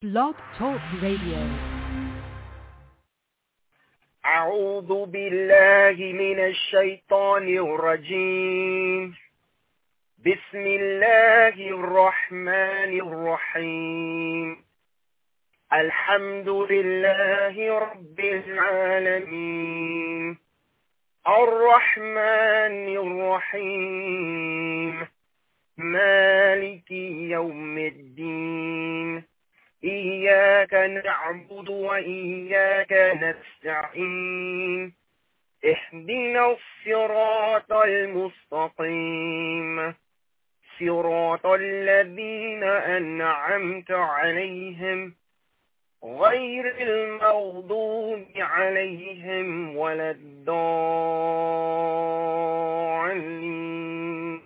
Blog Talk Radio. أعوذ بالله من الشيطان الرجيم. بسم الله الرحمن الرحيم. الحمد لله رب العالمين الرحمن الرحيم مالك يوم الدين إياك نعبد وإياك نستعين اهدنا الصراط المستقيم صراط الذين أنعمت عليهم غير المغضوب عليهم ولا الضالين.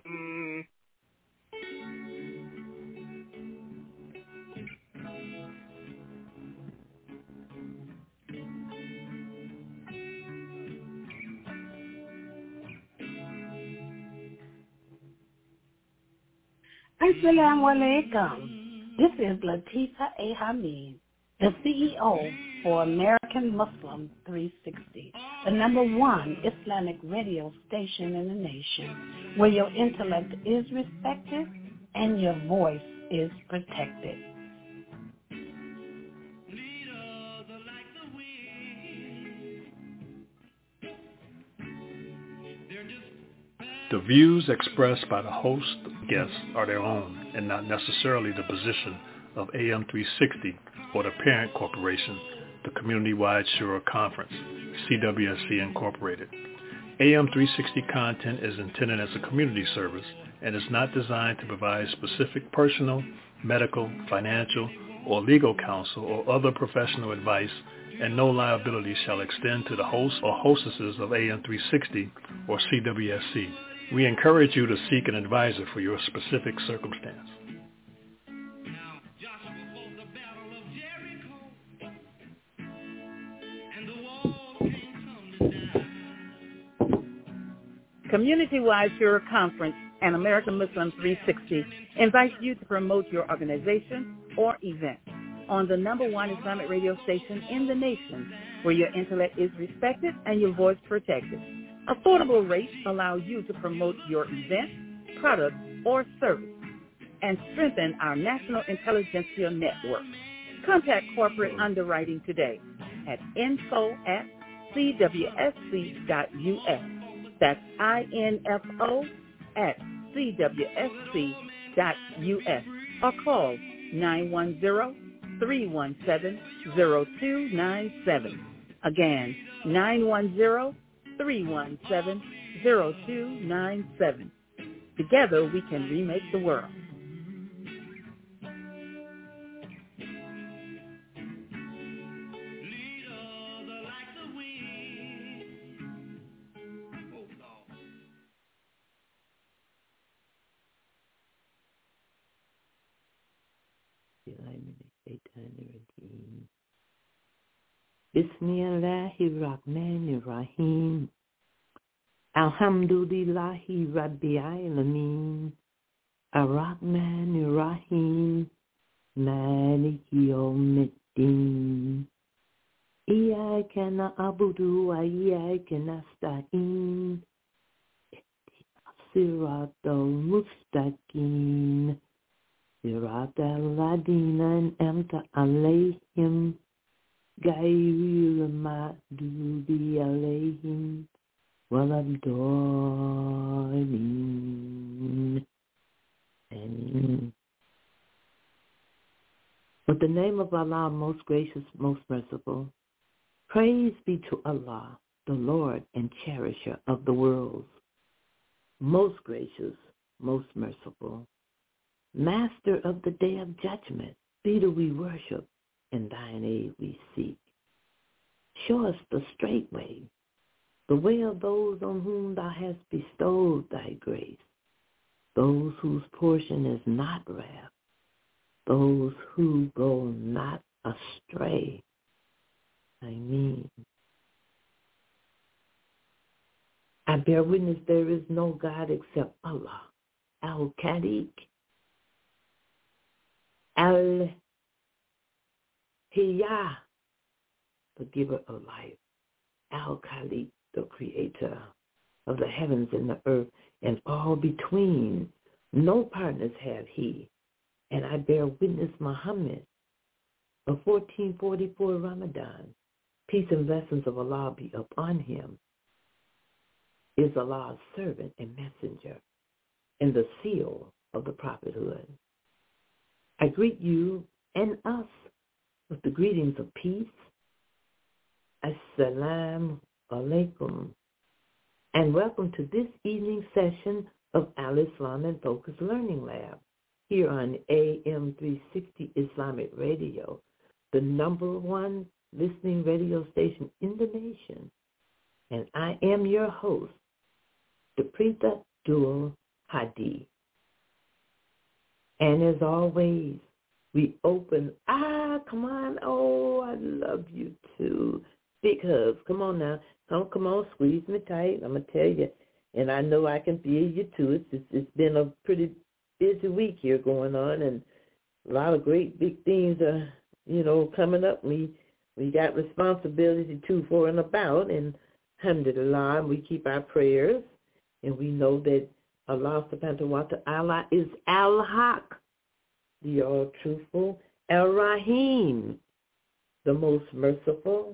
Assalamu alaikum. This is Latifa A. Hamid, the CEO for American Muslim 360, the #1 Islamic radio station in the nation, where your intellect is respected and your voice is protected. The views expressed by the host and guests are their own and not necessarily the position of AM 360 or the parent corporation, the Community-Wide Shura Conference, CWSC Incorporated. AM 360 content is intended as a community service and is not designed to provide specific personal, medical, financial, or legal counsel or other professional advice, and no liability shall extend to the hosts or hostesses of AM 360 or CWSC. We encourage you to seek an advisor for your specific circumstance. Community-Wide Shura Conference and American Muslim 360 invites you to promote your organization or event on the #1 Islamic radio station in the nation, where your intellect is respected and your voice protected. Affordable rates allow you to promote your event, product, or service and strengthen our national intelligentsia network. Contact corporate underwriting today at info@cwsc.us. That's info@cwsc.us, or call 910-317-0297. Again, 910-317-0297. Together we can remake the world. Bismillahirrahmanirrahim. Alhamdulillahi Rabbil Alameen. Ar-Rahmanir-Rahim. Maliki Yawmiddin. Iyyaka na'budu wa iyyaka nasta'in. Siratal mustaqim. Siratal ladina an'amta alayhim. غير المغضوب عليهم ولا الضالين. Amen. With the name of Allah, most gracious, most merciful, praise be to Allah, the Lord and cherisher of the worlds, most gracious, most merciful, master of the day of judgment. Thee do we worship, in thine aid we seek. Show us the straight way, the way of those on whom thou hast bestowed thy grace, those whose portion is not wrath, those who go not astray. Amen. I bear witness there is no God except Allah, Al-Khaliq, Hiyah, the giver of life. Al-Khaliq, the creator of the heavens and the earth and all between. No partners have he. And I bear witness Muhammad of 1444 Ramadan. Peace and blessings of Allah be upon him. Is Allah's servant and messenger and the seal of the prophethood. I greet you and us with the greetings of peace. Assalamu alaikum. And welcome to this evening session of Al-Islam and Focus Learning Lab here on AM 360 Islamic Radio, the #1 listening radio station in the nation. And I am your host, Deprita Dul Hadi. And as always, we open, come on, I love you too. Big hugs, come on now, come on, squeeze me tight, I'm going to tell you. And I know I can feel you too. It's been a pretty busy week here going on, and a lot of great big things are, coming up. We got responsibility too for and about, and alhamdulillah, we keep our prayers, and we know that Allah subhanahu wa ta'ala is Al-Haq, the all-truthful, Al-Rahim, the most merciful.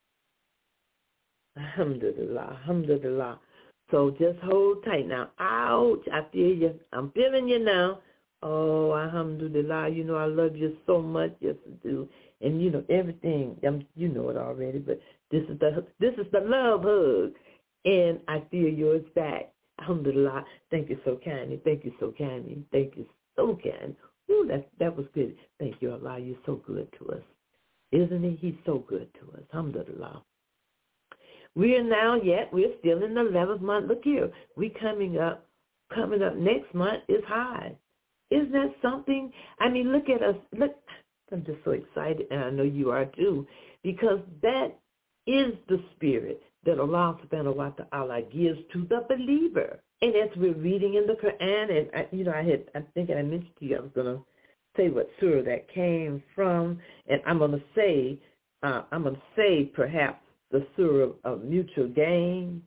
Alhamdulillah. So just hold tight now. Ouch, I feel you. I'm feeling you now. Oh, alhamdulillah. I love you so much. Yes, I do. And, everything. You know it already, but this is the love hug. And I feel yours back. Alhamdulillah. Thank you so kindly. Thank you so kindly. Thank you so kind. Ooh, that was good. Thank you, Allah. You're so good to us. Isn't he? He's so good to us. Alhamdulillah. We're still in the 11th month. Look here. Coming up next month is Hajj. Isn't that something? I mean, look at us. Look, I'm just so excited, and I know you are too, because that is the spirit that Allah subhanahu wa ta'ala gives to the believer. And as we're reading in the Quran, and I think I mentioned to you I was going to say what surah that came from, and I'm going to say perhaps the surah of mutual gain,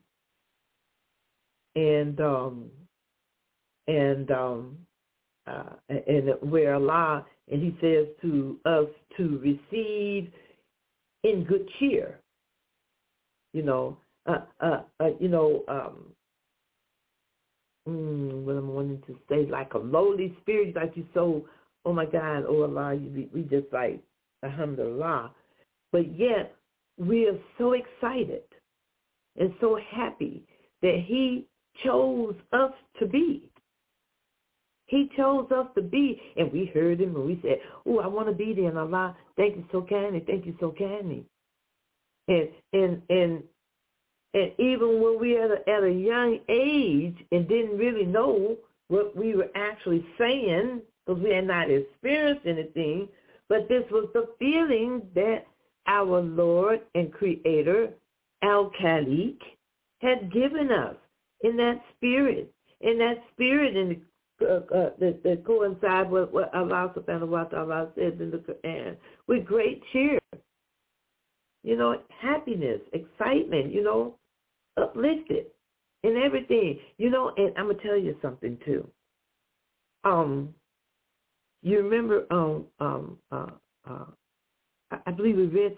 and where Allah, and he says to us to receive in good cheer, what I'm wanting to say, like a lowly spirit, like you so, oh my God, oh Allah, we just like, alhamdulillah. But yet, we are so excited and so happy that he chose us to be. He chose us to be, and we heard him and we said, I want to be there, and Allah, thank you so kindly, thank you so kindly. And even when we are at a young age and didn't really know what we were actually saying, because we had not experienced anything, but this was the feeling that our Lord and Creator, Al-Khaliq, had given us in that spirit, and that coincides with what Allah subhanahu wa ta'ala says in the Quran, with great cheer, happiness, excitement, uplifted, and everything, and I'm going to tell you something too. You remember, I believe we read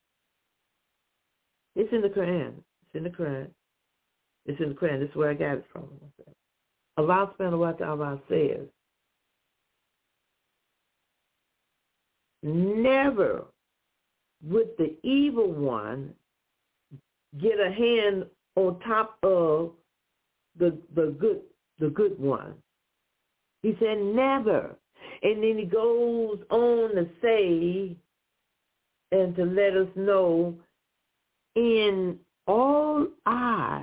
it's in the Quran. This is where I got it from. Allah subhanahu wa ta'ala says, never would the evil one get a hand on top of the good one. He said never. And then he goes on to say, and to let us know, in all odds,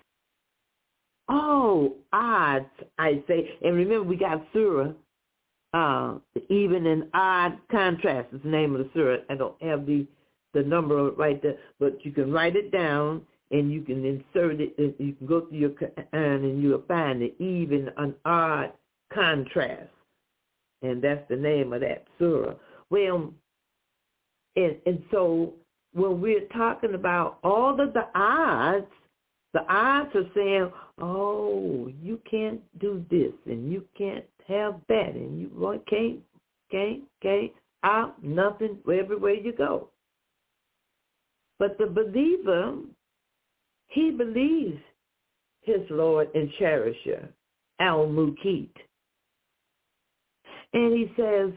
I say, and remember we got surah, even in odd contrast is the name of the surah. I don't have the number right there, but you can write it down and you can insert it. You can go through your Quran and you'll find the even and odd contrast, and that's the name of that surah. Well, And so when we're talking about all of the odds are saying, oh, you can't do this and you can't have that and you can't, out, nothing, everywhere you go. But the believer, he believes his Lord and cherisher, Al-Muqit. And he says,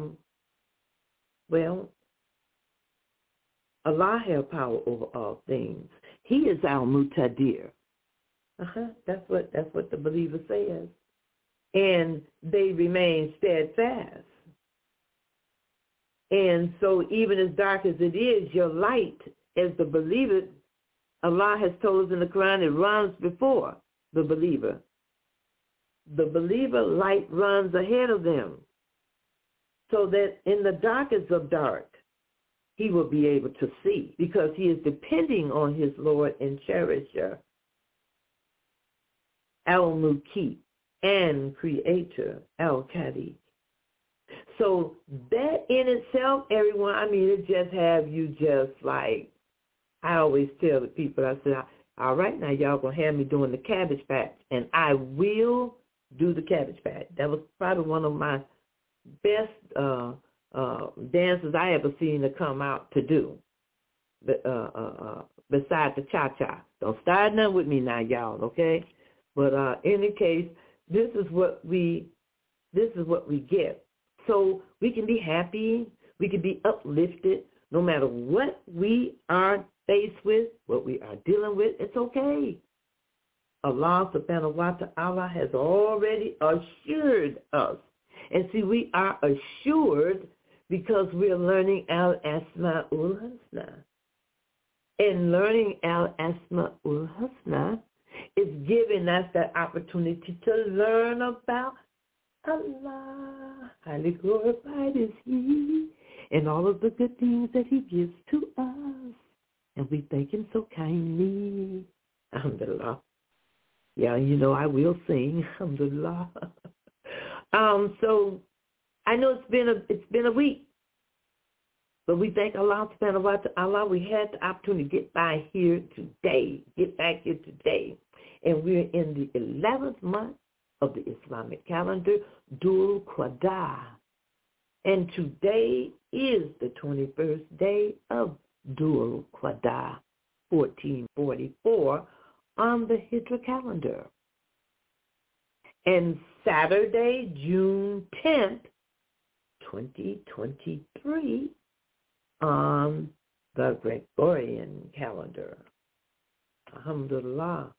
well, Allah has power over all things. He is Al-Muqtadir. That's what the believer says. And they remain steadfast. And so even as dark as it is, your light, as the believer, Allah has told us in the Quran, it runs before the believer. The believer light runs ahead of them, so that in the darkest of dark, he will be able to see, because he is depending on his Lord and cherisher, Al-Muqit, and Creator, Al-Qadi. So that in itself, everyone, I mean, it just have you just like, I always tell the people, I said, all right, now y'all going to have me doing the Cabbage Patch, and I will do the Cabbage Patch. That was probably one of my best dances I ever seen to come out to do, besides the cha-cha. Don't start nothing with me now, y'all, okay? But in any case, this is what we get. So we can be happy, we can be uplifted, no matter what we are faced with, what we are dealing with, it's okay. Allah subhanahu wa ta'ala has already assured us. And see, we are assured because we are learning Al-Asma'ul Husna. And learning Al-Asma'ul Husna is giving us that opportunity to learn about Allah. Highly glorified is He, and all of the good things that He gives to us. And we thank Him so kindly. Alhamdulillah. Yeah, you know, I will sing. Alhamdulillah. So I know it's been a week, but we thank Allah subhanahu wa ta'ala. We had the opportunity to get back here today, and we're in the 11th month of the Islamic calendar, Dhul Qa'dah, and today is the 21st day of Dhul Qa'dah, 1444 on the Hijra calendar. And Saturday, June 10th, 2023, on the Gregorian calendar. Alhamdulillah.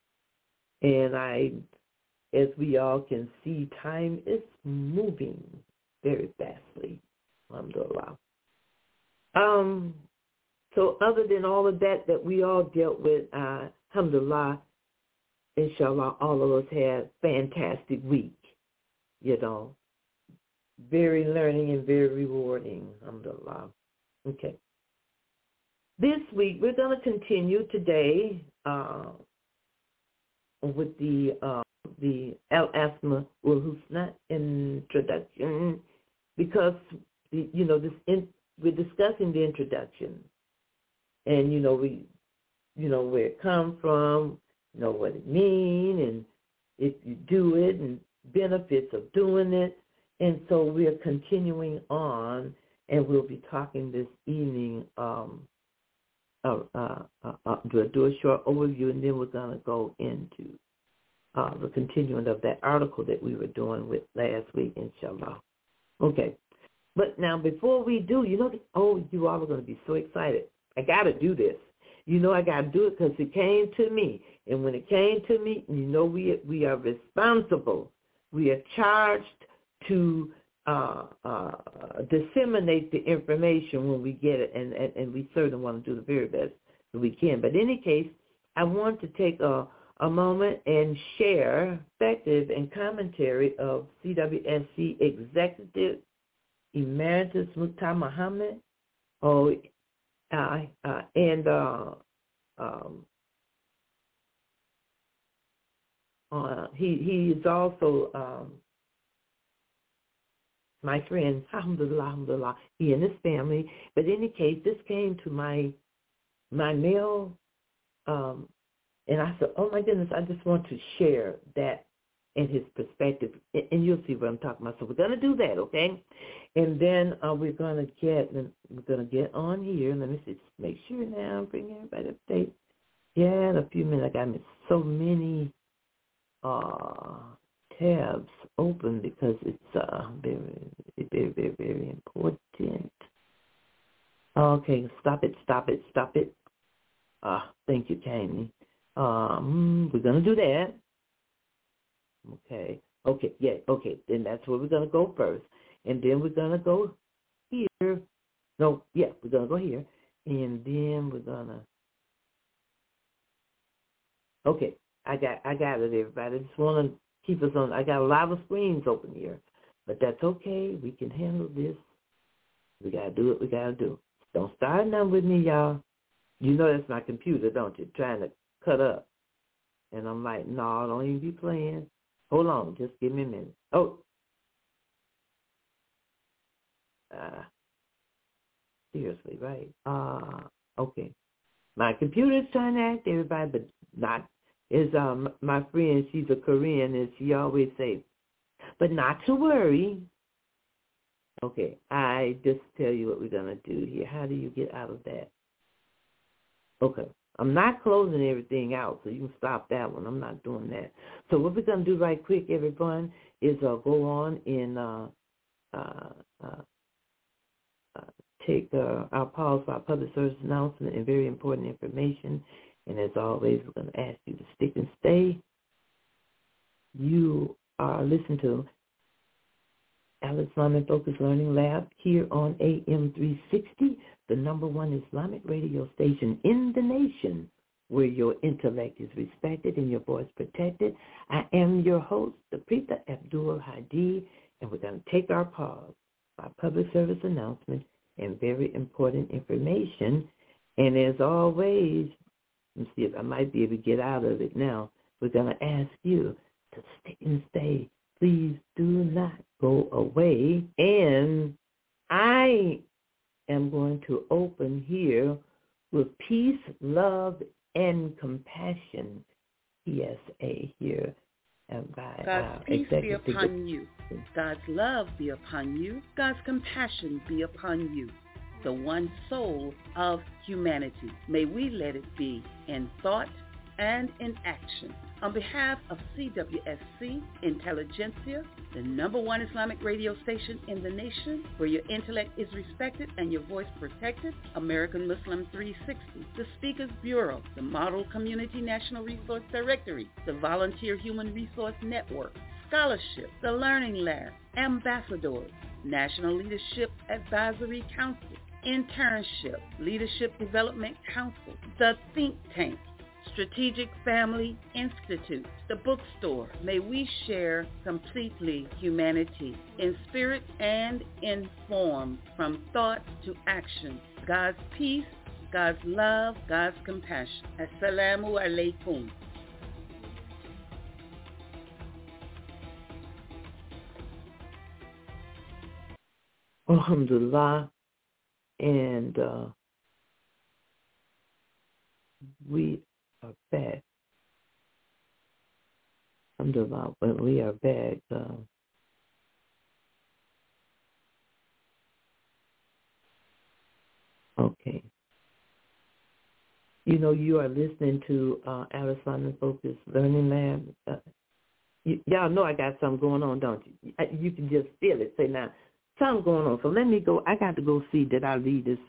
And as we all can see, time is moving very fastly. Alhamdulillah. So other than all of that we all dealt with, alhamdulillah, inshallah, all of us had a fantastic week, you know. Very learning and very rewarding, alhamdulillah. Okay. This week, we're going to continue today with the Al-Asma'ul Husna introduction, because, we're discussing the introduction. And, where it comes from, what it means, and if you do it, and benefits of doing it. And so we're continuing on, and we'll be talking this evening, do a short overview, and then we're going to go into the continuing of that article that we were doing with last week, inshallah. Okay. But now before we do, you all are going to be so excited. I got to do this. I got to do it because it came to me. And when it came to me, we are responsible. We are charged to disseminate the information when we get it, and we certainly want to do the very best that we can. But in any case, I want to take a moment and share perspective and commentary of CWSC Executive Emeritus Mukhtar Muhammad. He is also my friend, alhamdulillah, he and his family. But in any case, this came to my mail, and I said, oh, my goodness, I just want to share that in his perspective, and you'll see what I'm talking about. So we're going to do that, okay? And then we're going to get on here. Let me just make sure now, bring everybody up to date. Yeah, in a few minutes, I got so many tabs open because it's very, very, very, very important. Okay, stop it. Thank you, Kami. We're going to do that. Okay, then that's where we're going to go first. And then we're going to go here. We're going to go here. And then we're going to, okay, I got it, everybody. I just want to keep us on. I got a lot of screens open here. But that's okay. We can handle this. We got to do what we got to do. Don't start now with me, y'all. You know that's my computer, don't you? Trying to cut up. And I'm like, no, don't even be playing. Hold on, just give me a minute. Oh. Seriously, right? Okay. My computer's trying to act, everybody, but not. Is my friend, she's a Korean, and she always say, but not to worry. Okay, I just tell you what we're going to do here. How do you get out of that? Okay. I'm not closing everything out, so you can stop that one. I'm not doing that. So what we're going to do right quick, everyone, is go on and take our pause for our public service announcement and very important information. And as always, we're going to ask you to stick and stay. You are listening to Al-Islamic Focus Learning Lab here on AM 360, the number one Islamic radio station in the nation, where your intellect is respected and your voice protected. I am your host, the Preeta Abdul Hadi, and we're going to take our pause, our public service announcement, and very important information. And as always, let's see if I might be able to get out of it now. We're going to ask you to stick and stay. Please do not go away. And I am going to open here with Peace, Love, and Compassion, PSA here. And by God's peace be upon you. God's love be upon you. God's compassion be upon you. The one soul of humanity. May we let it be in thought and in action. On behalf of CWSC Intelligentsia, the number one Islamic radio station in the nation, where your intellect is respected and your voice protected, American Muslim 360, the Speakers Bureau, the Model Community National Resource Directory, the Volunteer Human Resource Network, Scholarship, the Learning Lab, Ambassadors, National Leadership Advisory Council, Internship, Leadership Development Council, the Think Tank, Strategic Family Institute, the bookstore. May we share completely humanity in spirit and in form, from thought to action. God's peace, God's love, God's compassion. Assalamu alaikum. Alhamdulillah. And we are back. Alhamdulillah, when we are back. Okay. You know, you are listening to Al-Islamic Focus Learning Lab. Y'all know I got something going on, don't you? You can just feel it. Say, now, something going on. So let me go. I got to go see that I leave this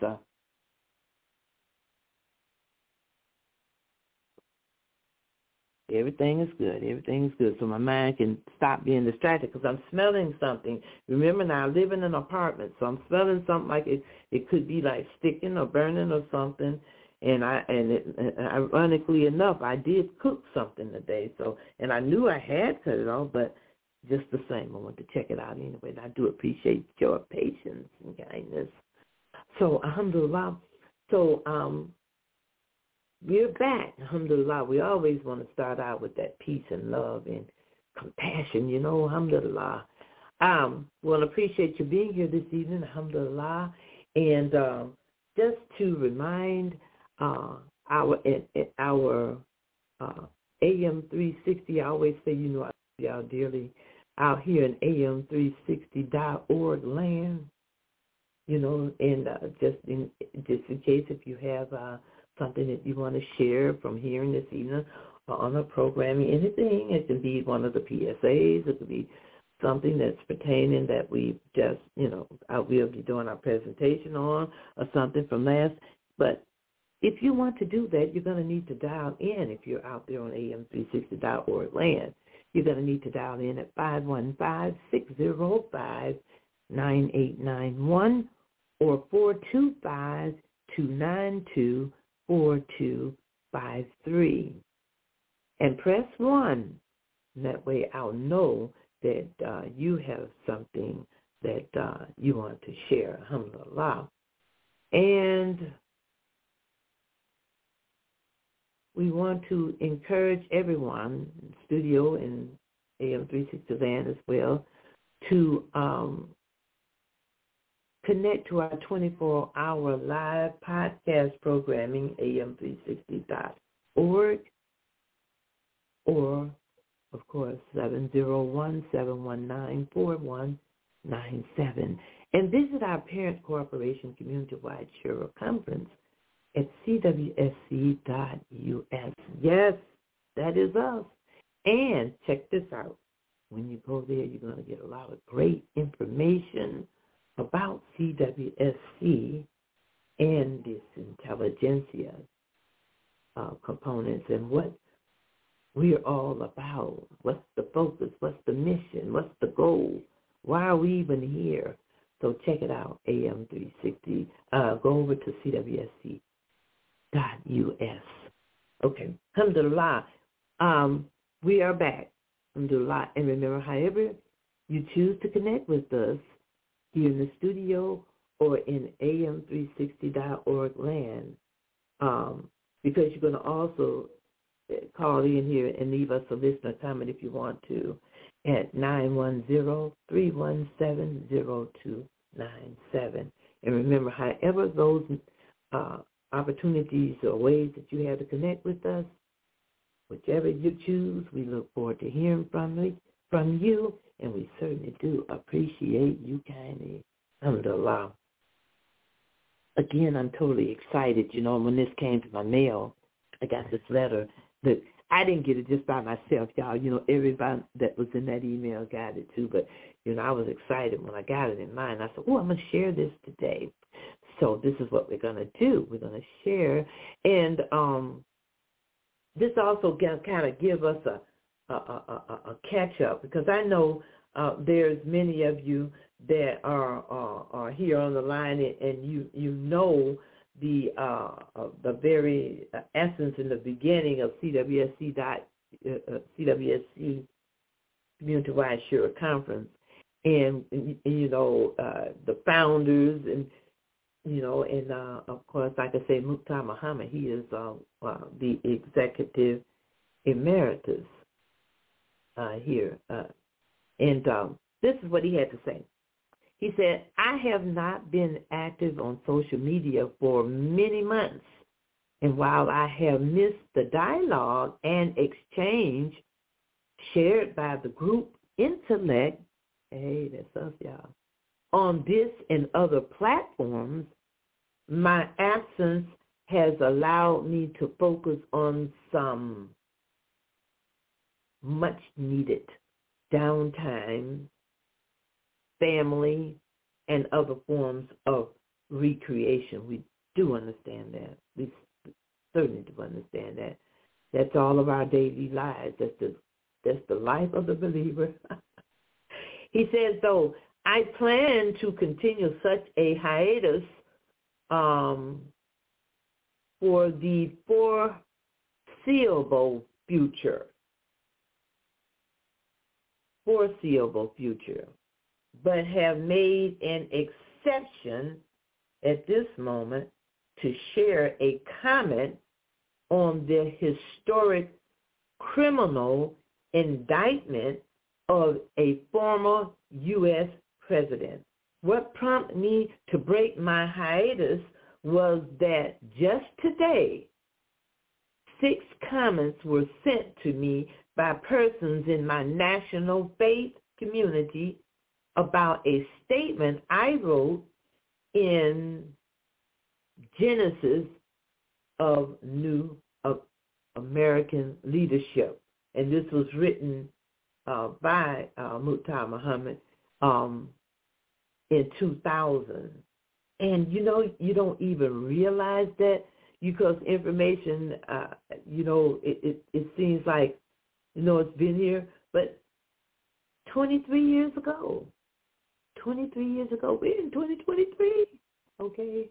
Everything is good. Everything is good. So my mind can stop being distracted because I'm smelling something. Remember now, I live in an apartment, so I'm smelling something like it could be like sticking or burning or something. And ironically enough, I did cook something today. So, and I knew I had cut it off, but just the same, I want to check it out anyway. And I do appreciate your patience and kindness. So, alhamdulillah. So, we're back, alhamdulillah. We always want to start out with that peace and love and compassion, you know, alhamdulillah. Well, appreciate you being here this evening, alhamdulillah. And just to remind our AM 360, I always say, you know, I love y'all dearly, out here in AM360.org land, you know, and just in case if you have something that you want to share from hearing this evening on a programming, anything, it can be one of the PSAs, it could be something that's pertaining that we just, you know, we'll be doing our presentation on, or something from last. But if you want to do that, you're going to need to dial in. If you're out there on AM360.org land, you're going to need to dial in at 515-605-9891 or 425-292-4253. And press 1. That way I'll know that you have something that you want to share, alhamdulillah. And we want to encourage everyone, studio and AM360 land as well, to connect to our 24-hour live podcast programming, am360.org, or, of course, 701-719-4197. And visit our parent corporation community-wide Shura Conference at cwsc.us. Yes, that is us. And check this out. When you go there, you're going to get a lot of great information about CWSC and this intelligentsia components and what we're all about. What's the focus? What's the mission? What's the goal? Why are we even here? So check it out, AM360. Go over to CWSC.us. Okay, alhamdulillah. We are back, alhamdulillah. And remember, however you choose to connect with us here in the studio or in AM360.org land, because you're going to also call in here and leave us a listener comment if you want to at 910-317-0297. And remember, however those opportunities or ways that you have to connect with us, whichever you choose, we look forward to hearing from you, and we certainly do appreciate you kindly. Alhamdulillah. Again, I'm totally excited. You know, when this came to my mail, I got this letter. That I didn't get it just by myself, y'all. You know, everybody that was in that email got it too. But, you know, I was excited when I got it in mine. I said, I'm going to share this today. So this is what we're going to do. We're going to share. And this also kind of give us a catch-up, because I know there's many of you that are here on the line, and you know the very essence in the beginning of CWSC Community-Wide Shura Conference, and you know the founders, and you know, and of course, like I say, Mukhtar Muhammad, he is the executive emeritus here, and this is what he had to say. He said, I have not been active on social media for many months, and while I have missed the dialogue and exchange shared by the group Intellect, hey, that's us, y'all, on this and other platforms, my absence has allowed me to focus on some much-needed downtime, family, and other forms of recreation. We do understand that. We certainly do understand that. That's all of our daily lives. That's the life of the believer. He says, though, I plan to continue such a hiatus for the foreseeable future, but have made an exception at this moment to share a comment on the historic criminal indictment of a former U.S. president. What prompted me to break my hiatus was that just today, 6 comments were sent to me by persons in my national faith community about a statement I wrote in Genesis of New American Leadership. And this was written by Muhtar Muhammad in 2000. And, you don't even realize that because information, it seems like, it's been here. But 23 years ago, we're in 2023, okay?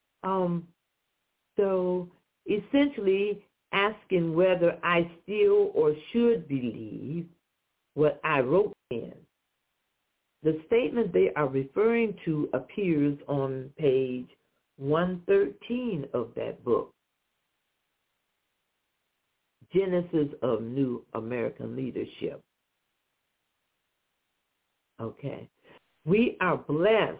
So essentially asking whether I still or should believe what I wrote in. The statement they are referring to appears on page 113 of that book, Genesis of New American Leadership. Okay. We are blessed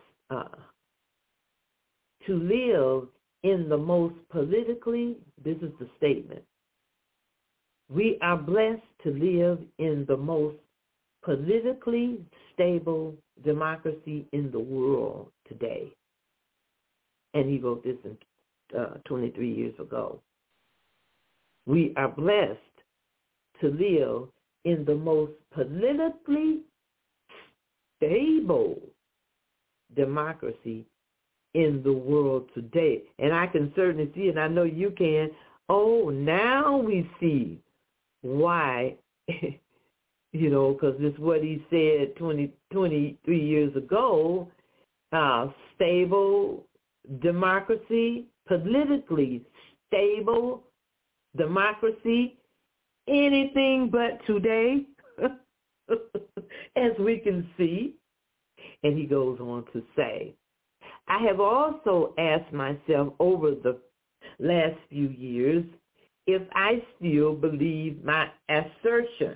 to live in the most politically, this is the statement, we are blessed to live in the most politically stable democracy in the world today. And he wrote this in 23 years ago. We are blessed to live in the most politically stable democracy in the world today. And I can certainly see, and I know you can, now we see why, because it's what he said 23 years ago, stable democracy, politically stable democracy, anything but today, as we can see. And he goes on to say, I have also asked myself over the last few years if I still believe my assertion.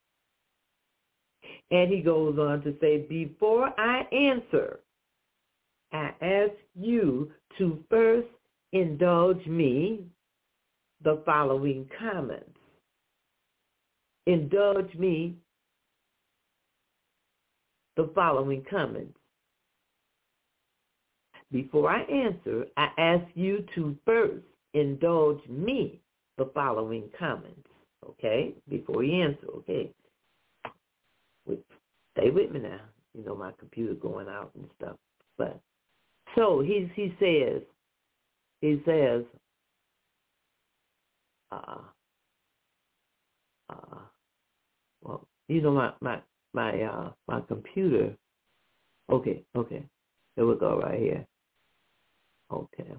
And he goes on to say, before I answer, I ask you to first indulge me the following comments. Indulge me the following comments. Before I answer, I ask you to first indulge me the following comments, okay? Before you answer, okay? Stay with me now. My computer going out and stuff. But so he says, well, my computer. Okay. There we go right here. Okay.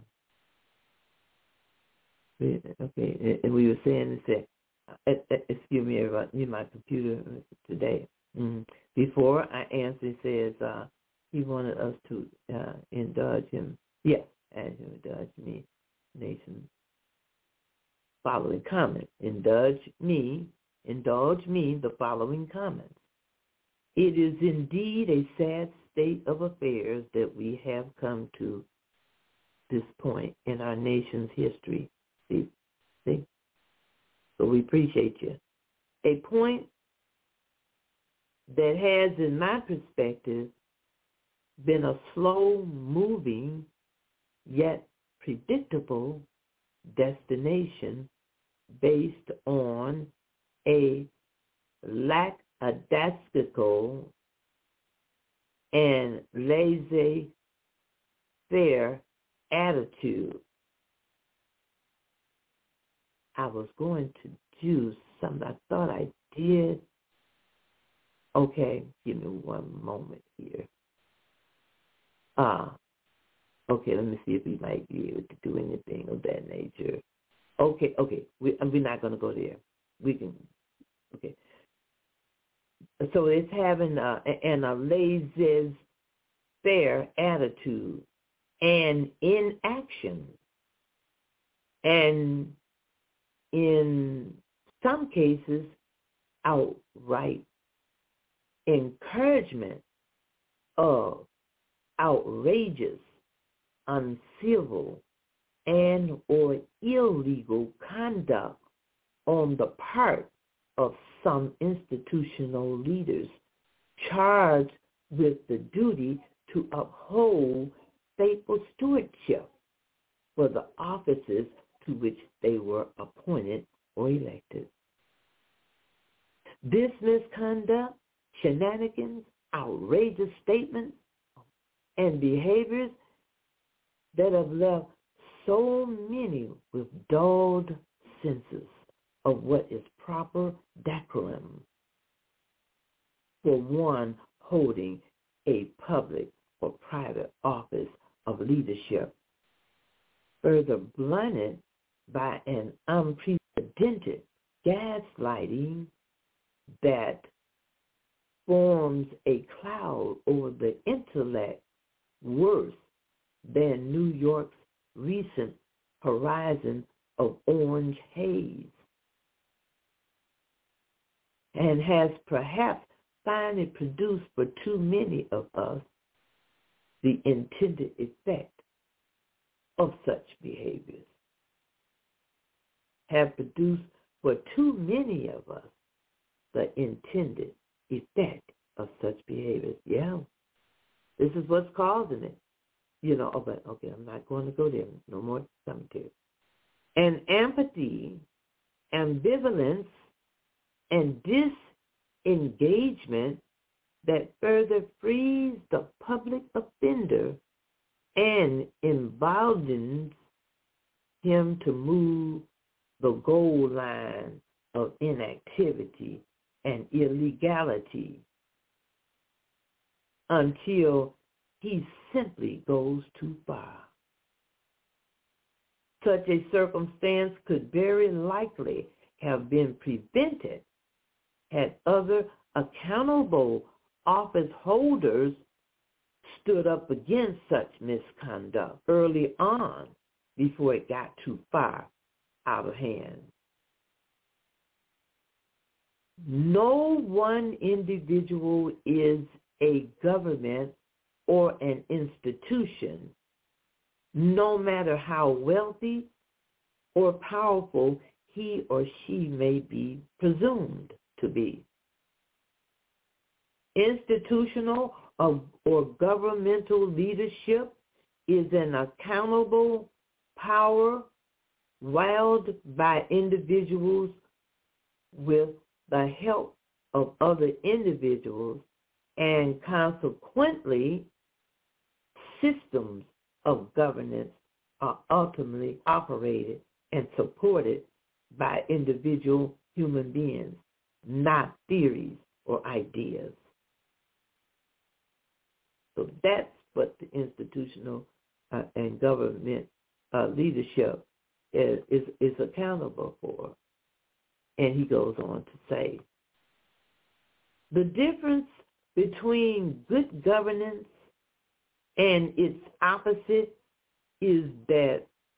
Okay, and we were saying excuse me, everybody, my computer today. Before I answer, it says he wanted us to indulge him. Yes, as you indulge me, nation. Following comment. Indulge me the following comments. It is indeed a sad state of affairs that we have come to this point in our nation's history. See? So we appreciate you. A point that has, in my perspective, been a slow-moving yet predictable destination based on a lackadaisical and laissez-faire attitude. I was going to do something. I thought I did. Okay, give me one moment here. Okay, let me see if we might be able to do anything of that nature. Okay, we're not going to go there. We can, okay. So it's having a laissez-faire attitude and inaction, and in some cases, outright encouragement of outrageous, uncivil, and or illegal conduct on the part of some institutional leaders charged with the duty to uphold faithful stewardship for the offices to which they were appointed or elected. This misconduct, shenanigans, outrageous statements, and behaviors that have left so many with dulled senses of what is proper decorum for one holding a public or private office of leadership, further blunted by an unprecedented gaslighting that forms a cloud over the intellect worse than New York's recent horizon of orange haze, and has perhaps finally produced for too many of us the intended effect of such behaviors, have produced for too many of us the intended effect of such behaviors. Yeah, this is what's causing it. But okay, I'm not going to go there. No more commentary. And apathy, ambivalence, and disengagement that further frees the public offender and emboldens him to move the goal line of inactivity and illegality until he simply goes too far. Such a circumstance could very likely have been prevented had other accountable office holders stood up against such misconduct early on before it got too far out of hand. No one individual is a government or an institution, no matter how wealthy or powerful he or she may be presumed to be. Institutional or governmental leadership is an accountable power wieled by individuals with the help of other individuals, and consequently, systems of governance are ultimately operated and supported by individual human beings, not theories or ideas. So that's what the institutional and government leadership is accountable for. And he goes on to say, the difference between good governance and its opposite is that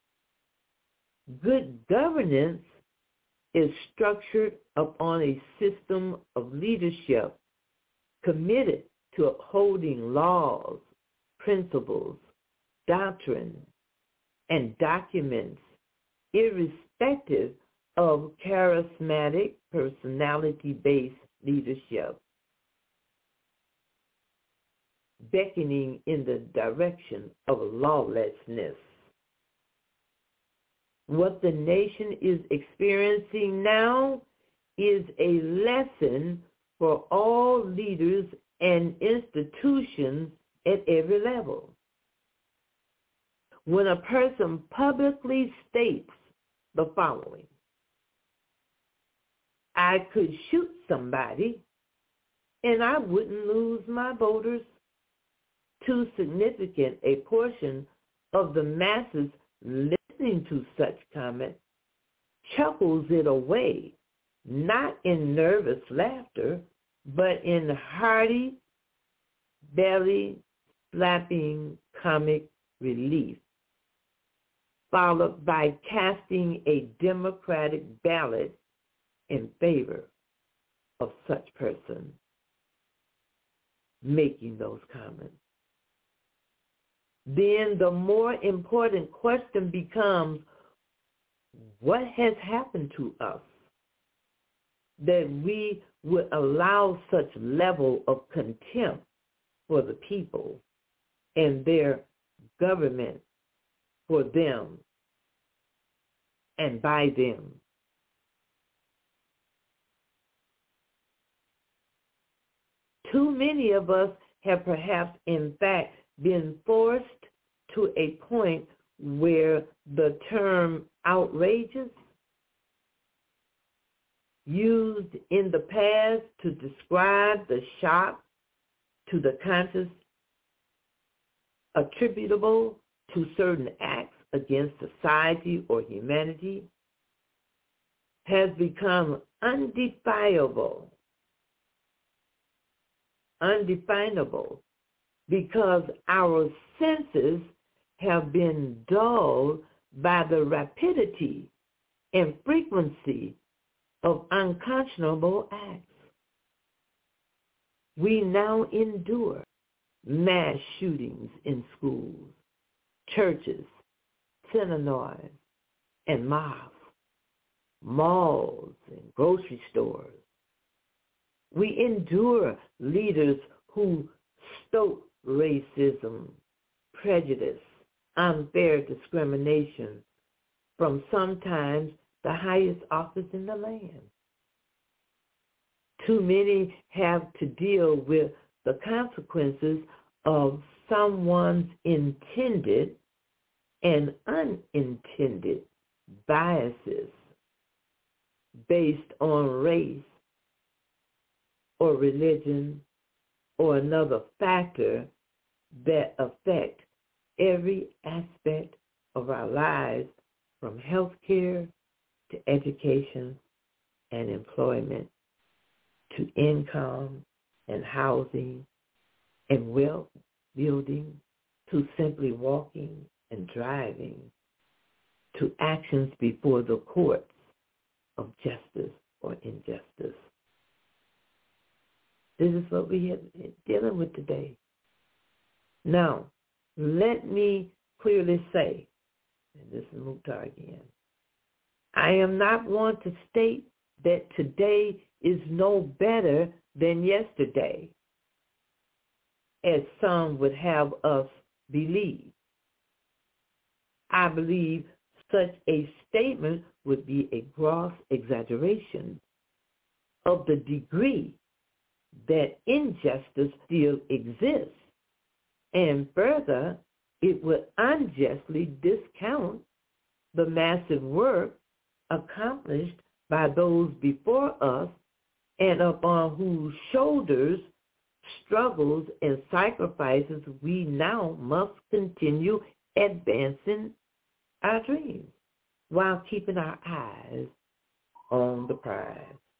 good governance is structured upon a system of leadership committed to upholding laws, principles, doctrine, and documents, irrespective of charismatic, personality-based leadership, beckoning in the direction of lawlessness. What the nation is experiencing now is a lesson for all leaders and institutions at every level. When a person publicly states the following: I could shoot somebody and I wouldn't lose my voters, too significant a portion of the masses listening to such comment chuckles it away, not in nervous laughter, but in hearty, belly-slapping comic relief, followed by casting a Democratic ballot in favor of such person. making those comments. Then the more important question becomes, what has happened to us that we would allow such level of contempt for the people and their government for them and by them? Too many of us have perhaps in fact been forced to a point where the term outrageous, used in the past to describe the shock to the conscience attributable to certain acts against society or humanity, has become undefinable because our senses have been dulled by the rapidity and frequency of unconscionable acts. We now endure mass shootings in schools, churches, synagogues, and mosques, malls, and grocery stores. We endure leaders who stoke racism, prejudice, unfair discrimination from sometimes the highest office in the land. Too many have to deal with the consequences of someone's intended and unintended biases based on race or religion or another factor that affect every aspect of our lives, from health care to education and employment, to income and housing and wealth building, to simply walking and driving, to actions before the courts of justice or injustice. This is what we are dealing with today. Now, let me clearly say, and this is Mukhtar again, I am not one to state that today is no better than yesterday, as some would have us believe. I believe such a statement would be a gross exaggeration of the degree that injustice still exists, and further, it would unjustly discount the massive work accomplished by those before us and upon whose shoulders struggles and sacrifices we now must continue advancing our dreams while keeping our eyes on the prize.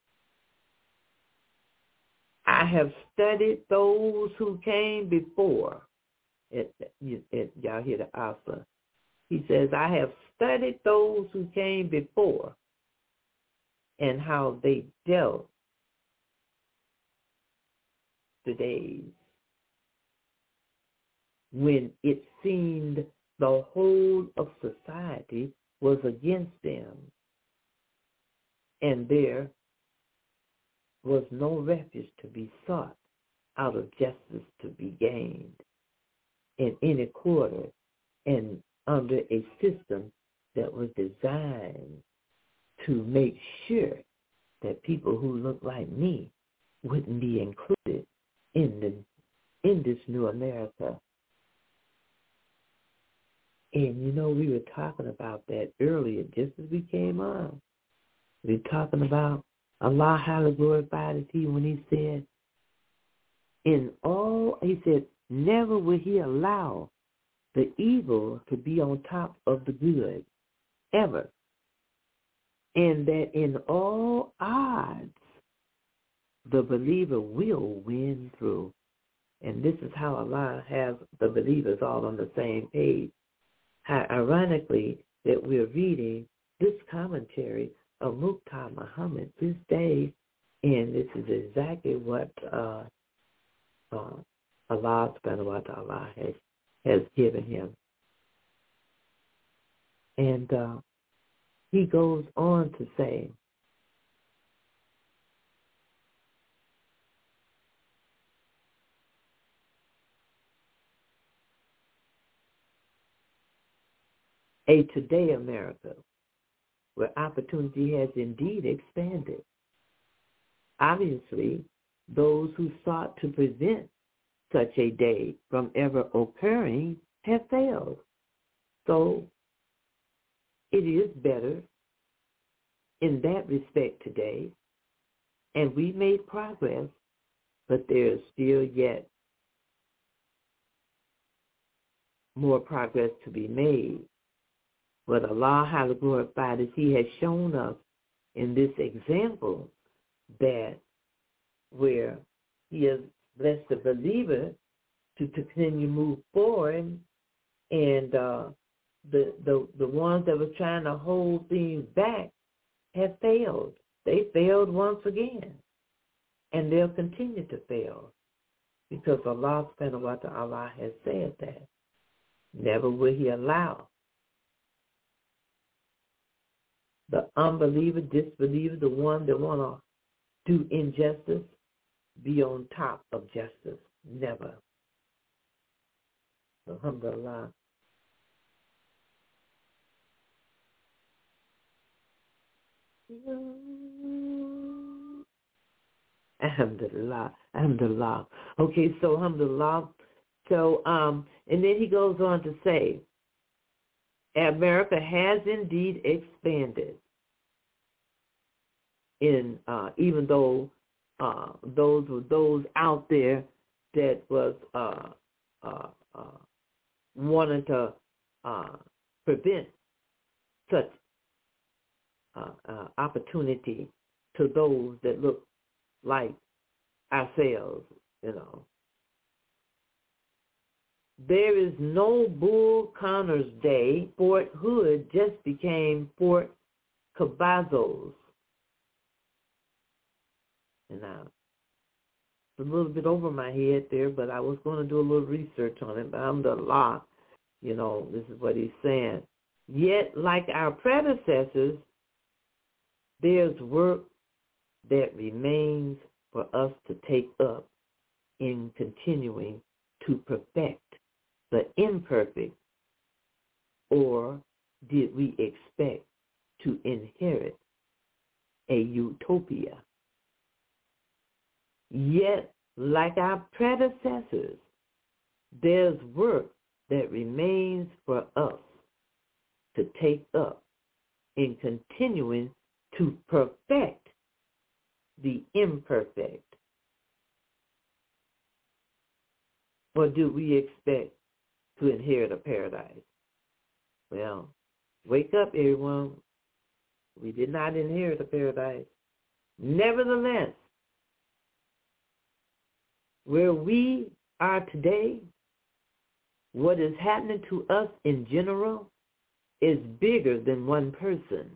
I have studied those who came before. Y'all hear the author. He says, I have studied those who came before and how they dealt the days when it seemed the whole of society was against them, and there was no refuge to be sought out of justice to be gained in any quarter and under a system that was designed to make sure that people who look like me wouldn't be included in this new America. And you know, we were talking about that earlier, just as we came on. We were talking about Allah highly glorified is He when He said, He said, never will He allow the evil to be on top of the good, ever. And that in all odds, the believer will win through. And this is how Allah has the believers all on the same page. How ironically that we're reading this commentary of Mukhtar Muhammad this day, and this is exactly what And he goes on to say, a today America where opportunity has indeed expanded. Obviously, those who sought to prevent such a day from ever occurring have failed. So it is better in that respect today, and we made progress, but there is still yet more progress to be made. But Allah, highly glorified, as He has shown us in this example, that where He has blessed the believer to continue to move forward, and the ones that were trying to hold things back have failed. They failed once again, and they'll continue to fail, because Allah subhanahu wa ta'ala has said that never will He allow the unbeliever, disbeliever, the one that want to do injustice, be on top of justice. Never. Alhamdulillah. Alhamdulillah. Alhamdulillah. Okay, so alhamdulillah. So, and then he goes on to say, America has indeed expanded in, even though those out there that was wanted to prevent such opportunity to those that look like ourselves, you know. There is no Bull Connors Day. Fort Hood just became Fort Cavazos. And it's a little bit over my head there, but I was going to do a little research on it. But alhamdulillah, you know, this is what he's saying. Yet, like our predecessors, there's work that remains for us to take up in continuing to perfect the imperfect, or did we expect to inherit a utopia? Yet, like our predecessors, there's work that remains for us to take up in continuing to perfect the imperfect. Or do we expect to inherit a paradise? Well, wake up, everyone. We did not inherit a paradise. Nevertheless, where we are today, what is happening to us in general is bigger than one person.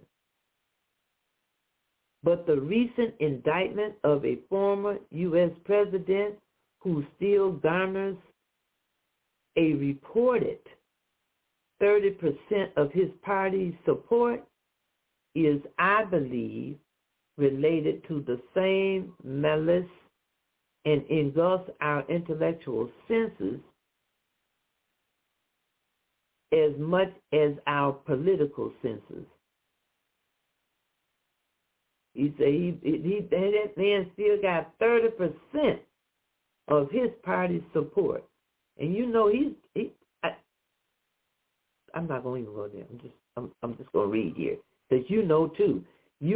But the recent indictment of a former U.S. president who still garners a reported 30% of his party's support is, I believe, related to the same malice and engulfs our intellectual senses as much as our political senses. He said that man still got 30% of his party's support. And you know I'm not going to even go there. I'm just going to read here. Because you know too, and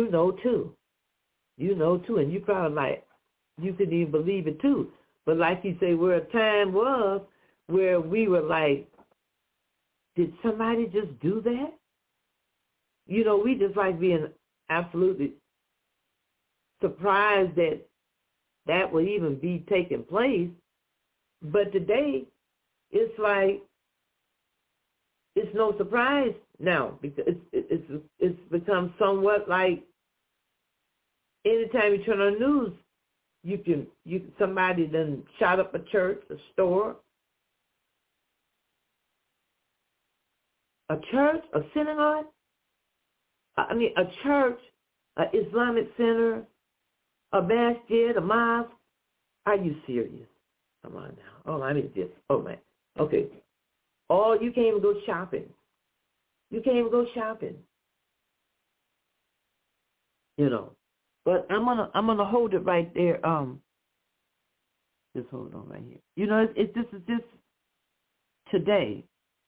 you probably like, you couldn't even believe it too. But like you say, where a time was where we were like, did somebody just do that? You know, we just like being absolutely surprised that that would even be taking place. But today, it's like, it's no surprise now, because it's become somewhat like anytime you turn on the news, somebody done shot up a church, a store, a church, a synagogue, a church, an Islamic center, a masjid, a mosque. Are you serious? Come on now. Oh, I mean this. Oh, man. Okay. Oh, you can't even go shopping. You can't even go shopping. You know. But I'm gonna hold it right there. Just hold on right here. You know, this is just today.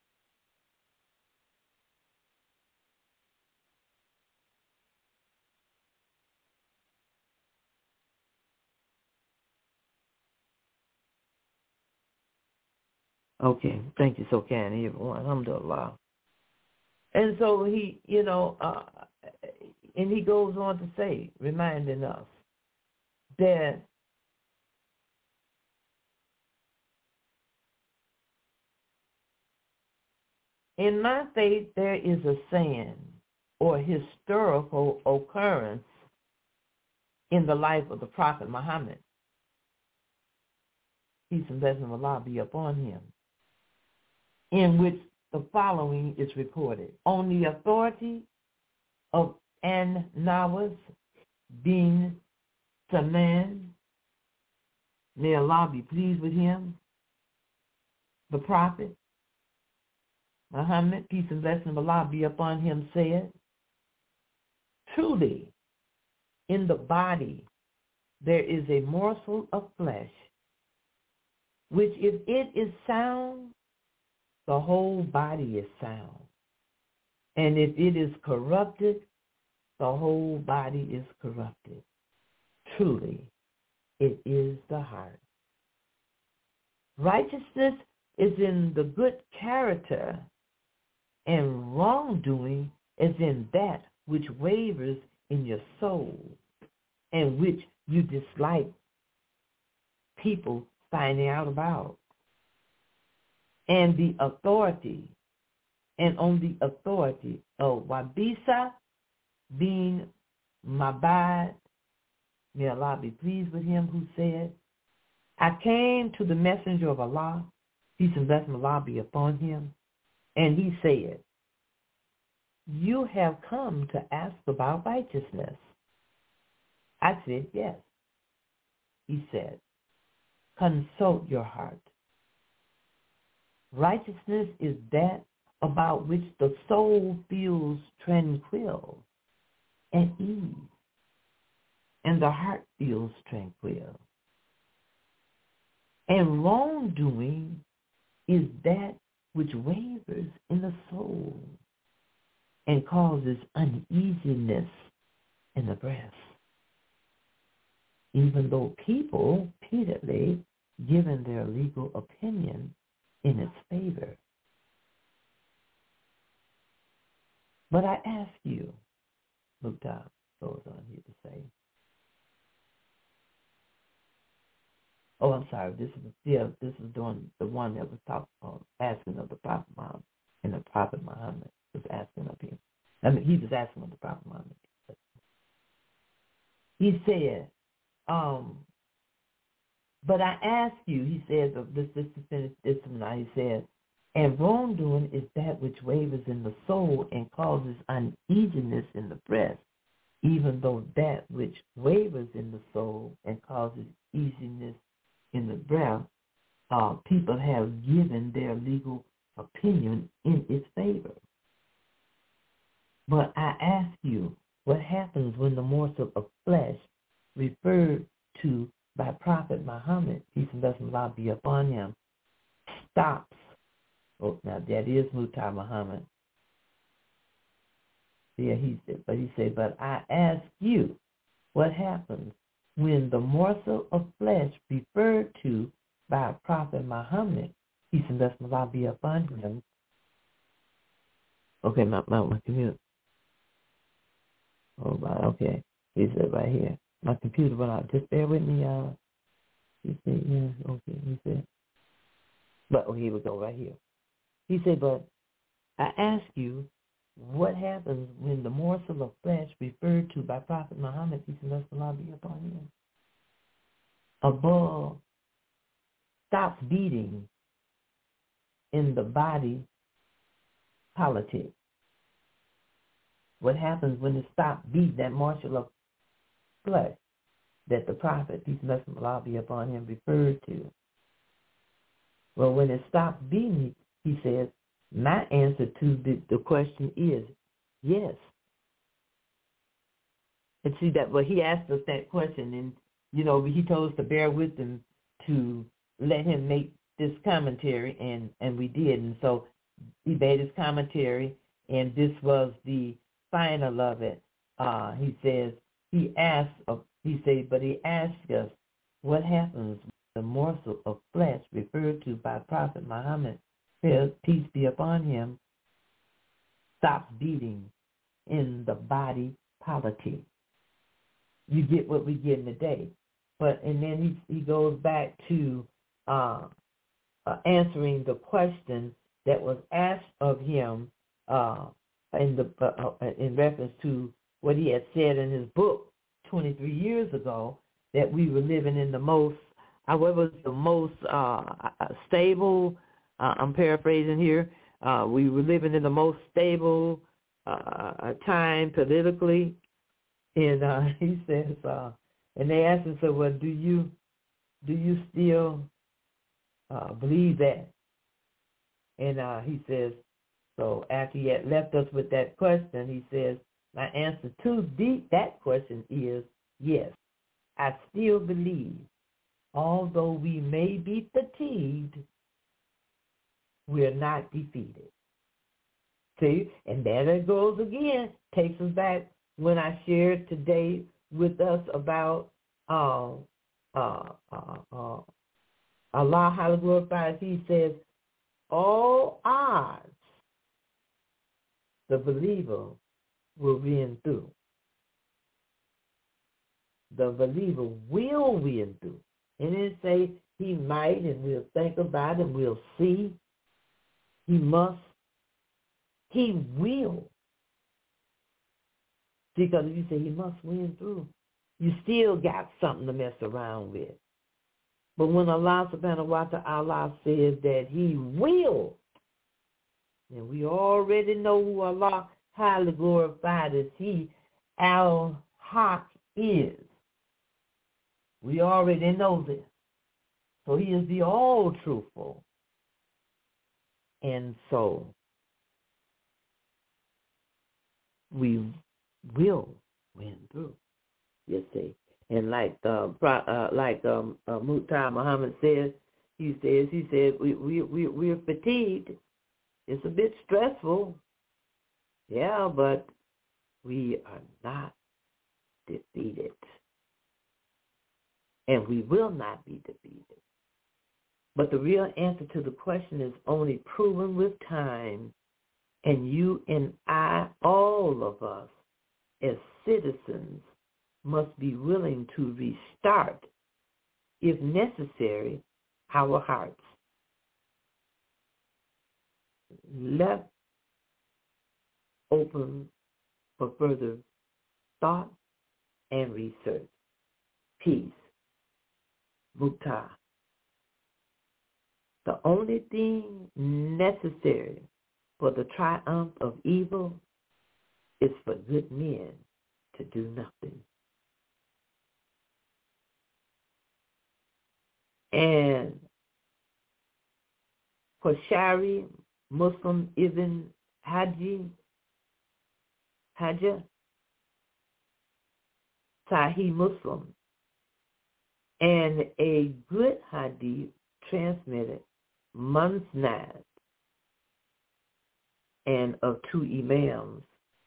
Okay, thank you so kind, everyone. Alhamdulillah. And so he, and he goes on to say, reminding us that in my faith there is a saying or historical occurrence in the life of the Prophet Muhammad. Peace and blessing of Allah be upon him, in which the following is reported. On the authority of An-Nawas bin Saman, may Allah be pleased with him, the Prophet Muhammad, peace and blessing of Allah be upon him, said, truly, in the body there is a morsel of flesh, which if it is sound, the whole body is sound. And if it is corrupted, the whole body is corrupted. Truly, it is the heart. Righteousness is in the good character, and wrongdoing is in that which wavers in your soul, and which you dislike people finding out about. And the authority, and on the authority of Wabisa bin Mabad, may Allah be pleased with him, who said, I came to the messenger of Allah, peace and blessing of Allah be upon him, and he said, you have come to ask about righteousness. I said, yes. He said, consult your heart. Righteousness is that about which the soul feels tranquil and ease, and the heart feels tranquil. And wrongdoing is that which wavers in the soul and causes uneasiness in the breast, even though people repeatedly given their legal opinion in its favor. But I ask you, Mukta goes on here to say, oh, I'm sorry, this is doing the one that was asking of the Prophet Muhammad, and the Prophet Muhammad was asking of him. I mean, he was asking of the Prophet Muhammad. He said, but I ask you, he says, this to finish this one now, he said, and wrongdoing is that which wavers in the soul and causes uneasiness in the breast, even though that which wavers in the soul and causes easiness in the breast, people have given their legal opinion in its favor. But I ask you, what happens when the morsel of flesh referred to by Prophet Muhammad, peace and blessing of Allah be upon him, stops? Oh, now that is Muta Muhammad. Yeah, he said, but I ask you, what happens when the morsel of flesh referred to by Prophet Muhammad, peace and blessing of Allah be upon him? Okay, my computer. Oh, right, okay. He said right here. My computer went out. Just bear with me, y'all. He said, yeah, okay. He said, but here we go, right here. He said, but I ask you, what happens when the morsel of flesh referred to by Prophet Muhammad, peace and blessing of Allah be upon him, above, stops beating in the body politics. What happens when it stops beating that marshal of flesh that the prophet, peace and blessings of Allah be upon him, referred to? Well, when it stops beating, he says, my answer to the question is yes. And see that, well, he asked us that question, and, he told us to bear with him to let him make this commentary, and we did. And so he made his commentary, and this was the final of it. He says, he asked us, what happens when the morsel of flesh referred to by Prophet Muhammad, peace be upon him, stops beating in the body politic? You get what we're getting today. And then he goes back to answering the question that was asked of him in reference to what he had said in his book 23 years ago, that we were living in the most stable, I'm paraphrasing here, we were living in the most stable time politically. And he says, and they asked him, so, well, do you still believe that? And he says, so after he had left us with that question, he says, my answer to that question is yes. I still believe, although we may be fatigued, we're not defeated. See, and there it goes again. Takes us back when I shared today with us about Allah, highly glorified. He says, all odds, the believer will win through. The believer will win through. And then say he might, and we'll think about it, we'll see. He must. He will. Because if you say he must win through, you still got something to mess around with. But when Allah subhanahu wa ta'ala says that he will, and we already know who Allah highly glorified as he, Al-Haq, is. We already know this. So he is the all-truthful. And so we will win through. You see. And like Muhtar Muhammad says, he said we're fatigued. It's a bit stressful. Yeah, but we are not defeated. And we will not be defeated. But the real answer to the question is only proven with time. And you and I, all of us, as citizens, must be willing to restart, if necessary, our hearts. Left open for further thought and research. Peace. Mukhtar. The only thing necessary for the triumph of evil is for good men to do nothing. And for Shari Muslim Ibn Hajjah, Sahih Muslim, and a good hadith transmitted Musnad and of two imams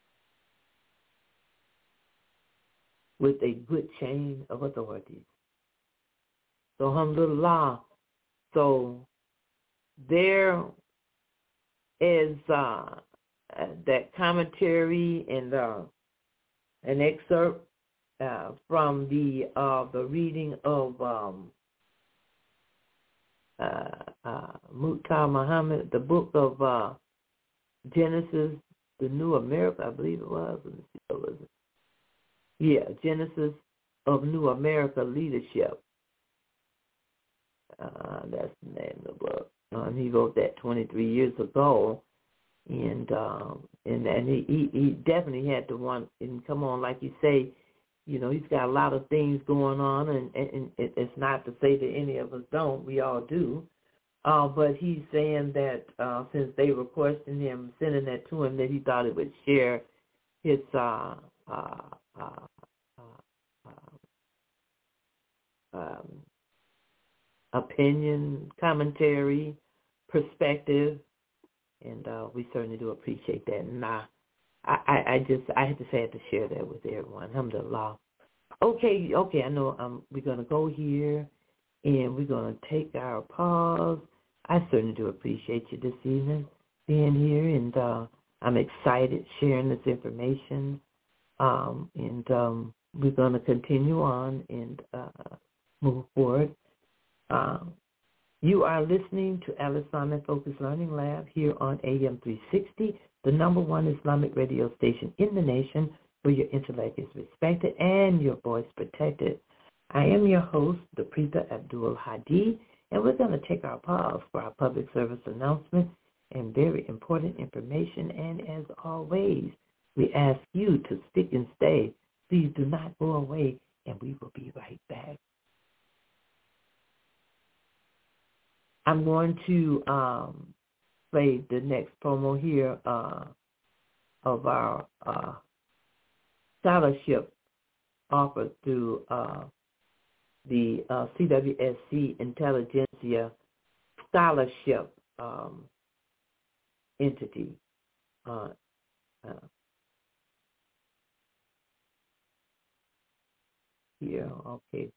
with a good chain of authorities. So, alhamdulillah, so there is that commentary and an excerpt from the reading of Mukhtar Muhammad, the book of Genesis, the New America, I believe it was. Let me see, what was it? Yeah, Genesis of New America Leadership. That's the name of the book. He wrote that 23 years ago. and he definitely had to want and come on, like you say, you know, he's got a lot of things going on, and it's not to say that any of us don't, we all do, but he's saying that since they were questioning him, sending that to him, that he thought it would share his opinion, commentary, perspective, and we certainly do appreciate that. And I had to share that with everyone. Alhamdulillah. Okay, I know we're going to go here, and we're going to take our pause. I certainly do appreciate you this evening being here, and I'm excited sharing this information, and we're going to continue on and move forward. You are listening to Al-Islamic Focused Learning Lab here on AM 360, the number one Islamic radio station in the nation, where your intellect is respected and your voice protected. I am your host, the Preetha Abdul Hadi, and we're going to take our pause for our public service announcement and very important information. And as always, we ask you to stick and stay. Please do not go away, and we will be right back. I'm going to play the next promo here of our scholarship offered through the CWSC Intelligentsia Scholarship entity. Here, okay.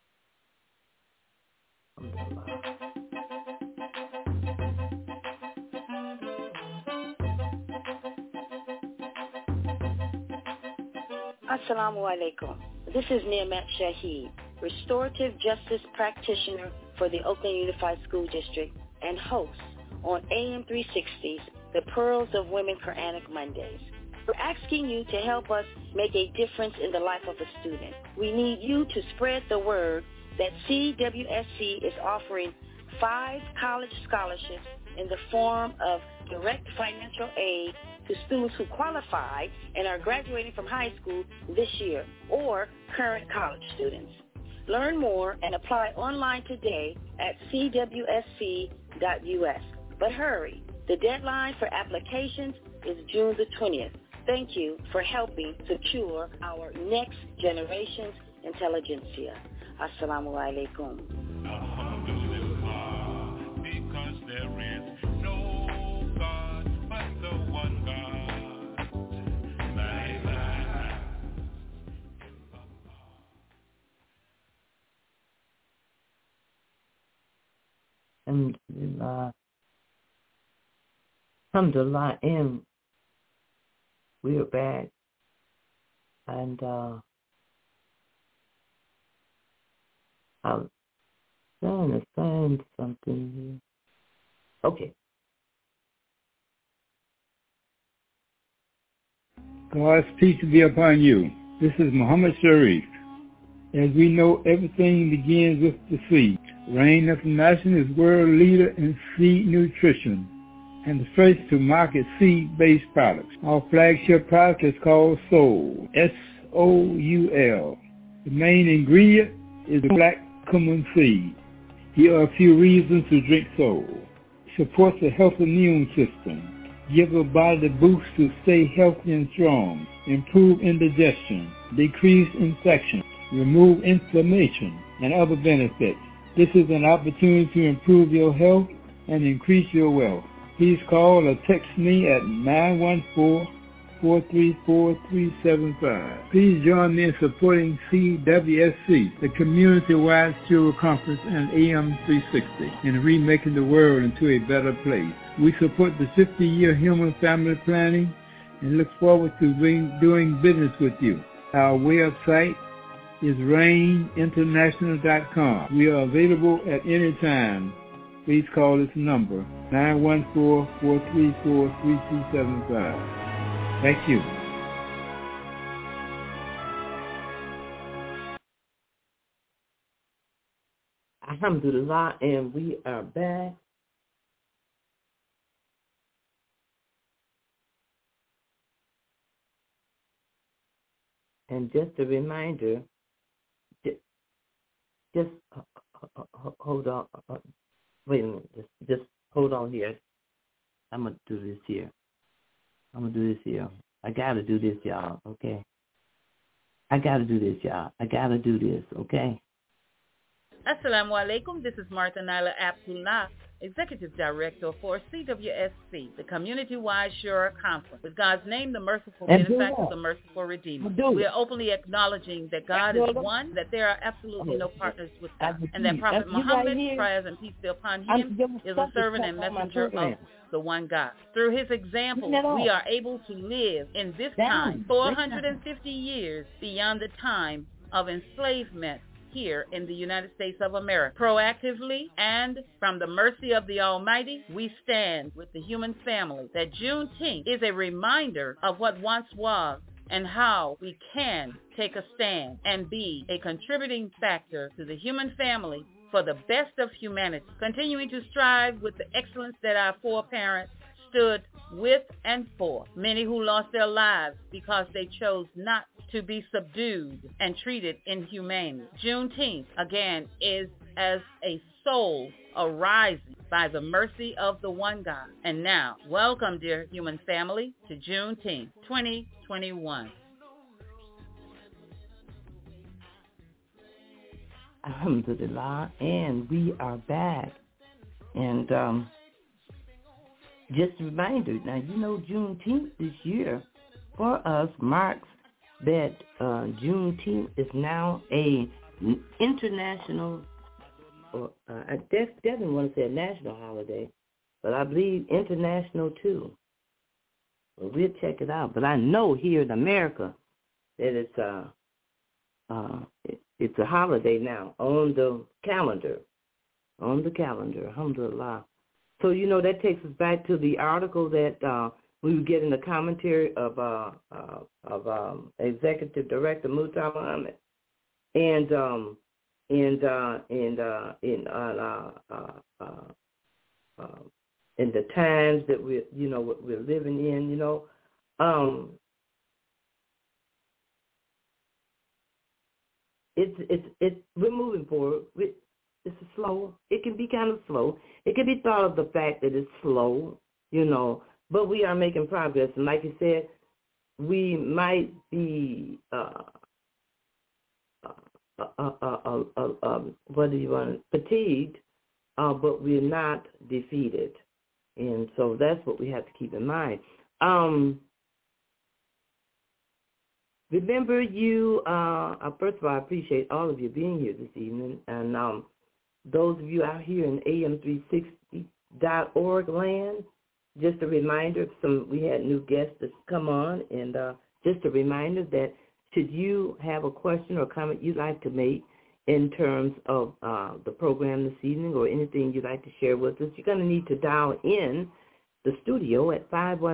Assalamu alaikum. This is Niamat Shaheed, Restorative Justice Practitioner for the Oakland Unified School District and host on AM 360's The Pearls of Women Quranic Mondays. We're asking you to help us make a difference in the life of a student. We need you to spread the word that CWSC is offering 5 college scholarships in the form of direct financial aid to students who qualify and are graduating from high school this year or current college students. Learn more and apply online today at cwsc.us. But hurry, the deadline for applications is June the 20th. Thank you for helping secure our next generation's intelligentsia. Assalamu alaikum. Because there is no God but the one God. La ilaha. Alhamdulillah, and we are back, and I'm trying to find something here. Okay. God's peace be upon you. This is Muhammad Sharif. As we know, everything begins with the seed. Rain International is world leader in seed nutrition and the first to market seed-based products. Our flagship product is called Soul, S-O-U-L. The main ingredient is black cumin seed. Here are a few reasons to drink Soul. Supports a healthy immune system. Give a body the boost to stay healthy and strong. Improve indigestion. Decrease infection. Remove inflammation and other benefits. This is an opportunity to improve your health and increase your wealth. Please call or text me at 914-434-375. Please join me in supporting CWSC, the Community-Wide Steward Conference and AM 360, in remaking the world into a better place. We support the 50-year human family planning and look forward to doing business with you. Our website is RAINinternational.com. We are available at any time. Please call this number, 914-434-3275. Thank you. Alhamdulillah, and we are back. And just a reminder, just hold on. Wait a minute. Just hold on here. I'm going to do this here. I got to do this, y'all, okay? I got to do this, okay? Assalamu alaikum. This is Martha Nyla Abdullah, Executive Director for CWSC, the Community-Wide Shura Conference. With God's name, the merciful benefactor, the merciful redeemer. We are openly acknowledging that God is one, that there are absolutely no partners with God, and that Prophet Muhammad, prayers and peace be upon him, is a servant and messenger of the one God. Through his example, we are able to live in this time, 450 years beyond the time of enslavement here in the United States of America. Proactively and from the mercy of the Almighty, we stand with the human family that Juneteenth is a reminder of what once was and how we can take a stand and be a contributing factor to the human family for the best of humanity, continuing to strive with the excellence that our foreparents stood with and for. Many who lost their lives because they chose not to be subdued and treated inhumanely. Juneteenth, again, is as a soul arising by the mercy of the one God. And now, welcome, dear human family, to Juneteenth 2021. Alhamdulillah, and we are back. And just a reminder, now you know Juneteenth this year for us marks that Juneteenth is now a international, or I definitely want to say a national holiday, but I believe international too. Well, we'll check it out. But I know here in America that it's a holiday now on the calendar. Alhamdulillah. So, you know, that takes us back to the article that we were getting the commentary of Executive Director Muhtar Muhammad, and in the times that we're living in, we're moving forward. It can be kind of slow. It can be thought of the fact that it's slow, but we are making progress. And like you said, we might be, fatigued, but we're not defeated. And so that's what we have to keep in mind. Remember you, first of all, I appreciate all of you being here this evening. And those of you out here in AM360.org land, just a reminder, we had new guests that come on, and just a reminder that should you have a question or comment you'd like to make in terms of the program this evening or anything you'd like to share with us, you're going to need to dial in the studio at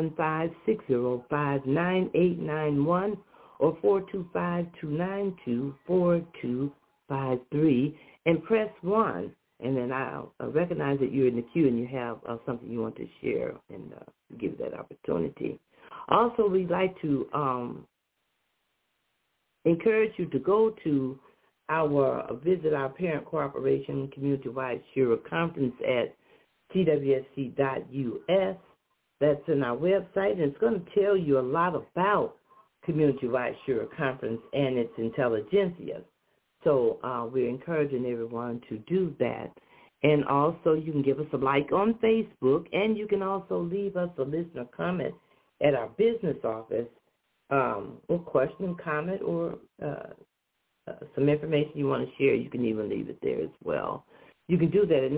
515-605-9891 or 425-292-4253 and press 1. And then I'll recognize that you're in the queue and you have something you want to share and give that opportunity. Also, we'd like to encourage you to go to visit our parent corporation community-wide Shura conference at cwsc.us. That's in our website, and it's going to tell you a lot about community-wide Shura conference and its intelligentsia. So we're encouraging everyone to do that. And also you can give us a like on Facebook, and you can also leave us a listener comment at our business office, or question, comment, or some information you want to share. You can even leave it there as well. You can do that at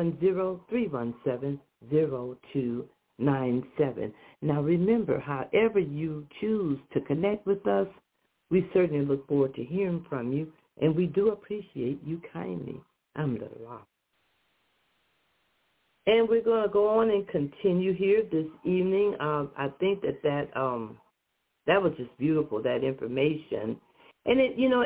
910-317-0297. Now remember, however you choose to connect with us, we certainly look forward to hearing from you. And we do appreciate you kindly. Alhamdulillah. And we're going to go on and continue here this evening. I think that was just beautiful, that information. And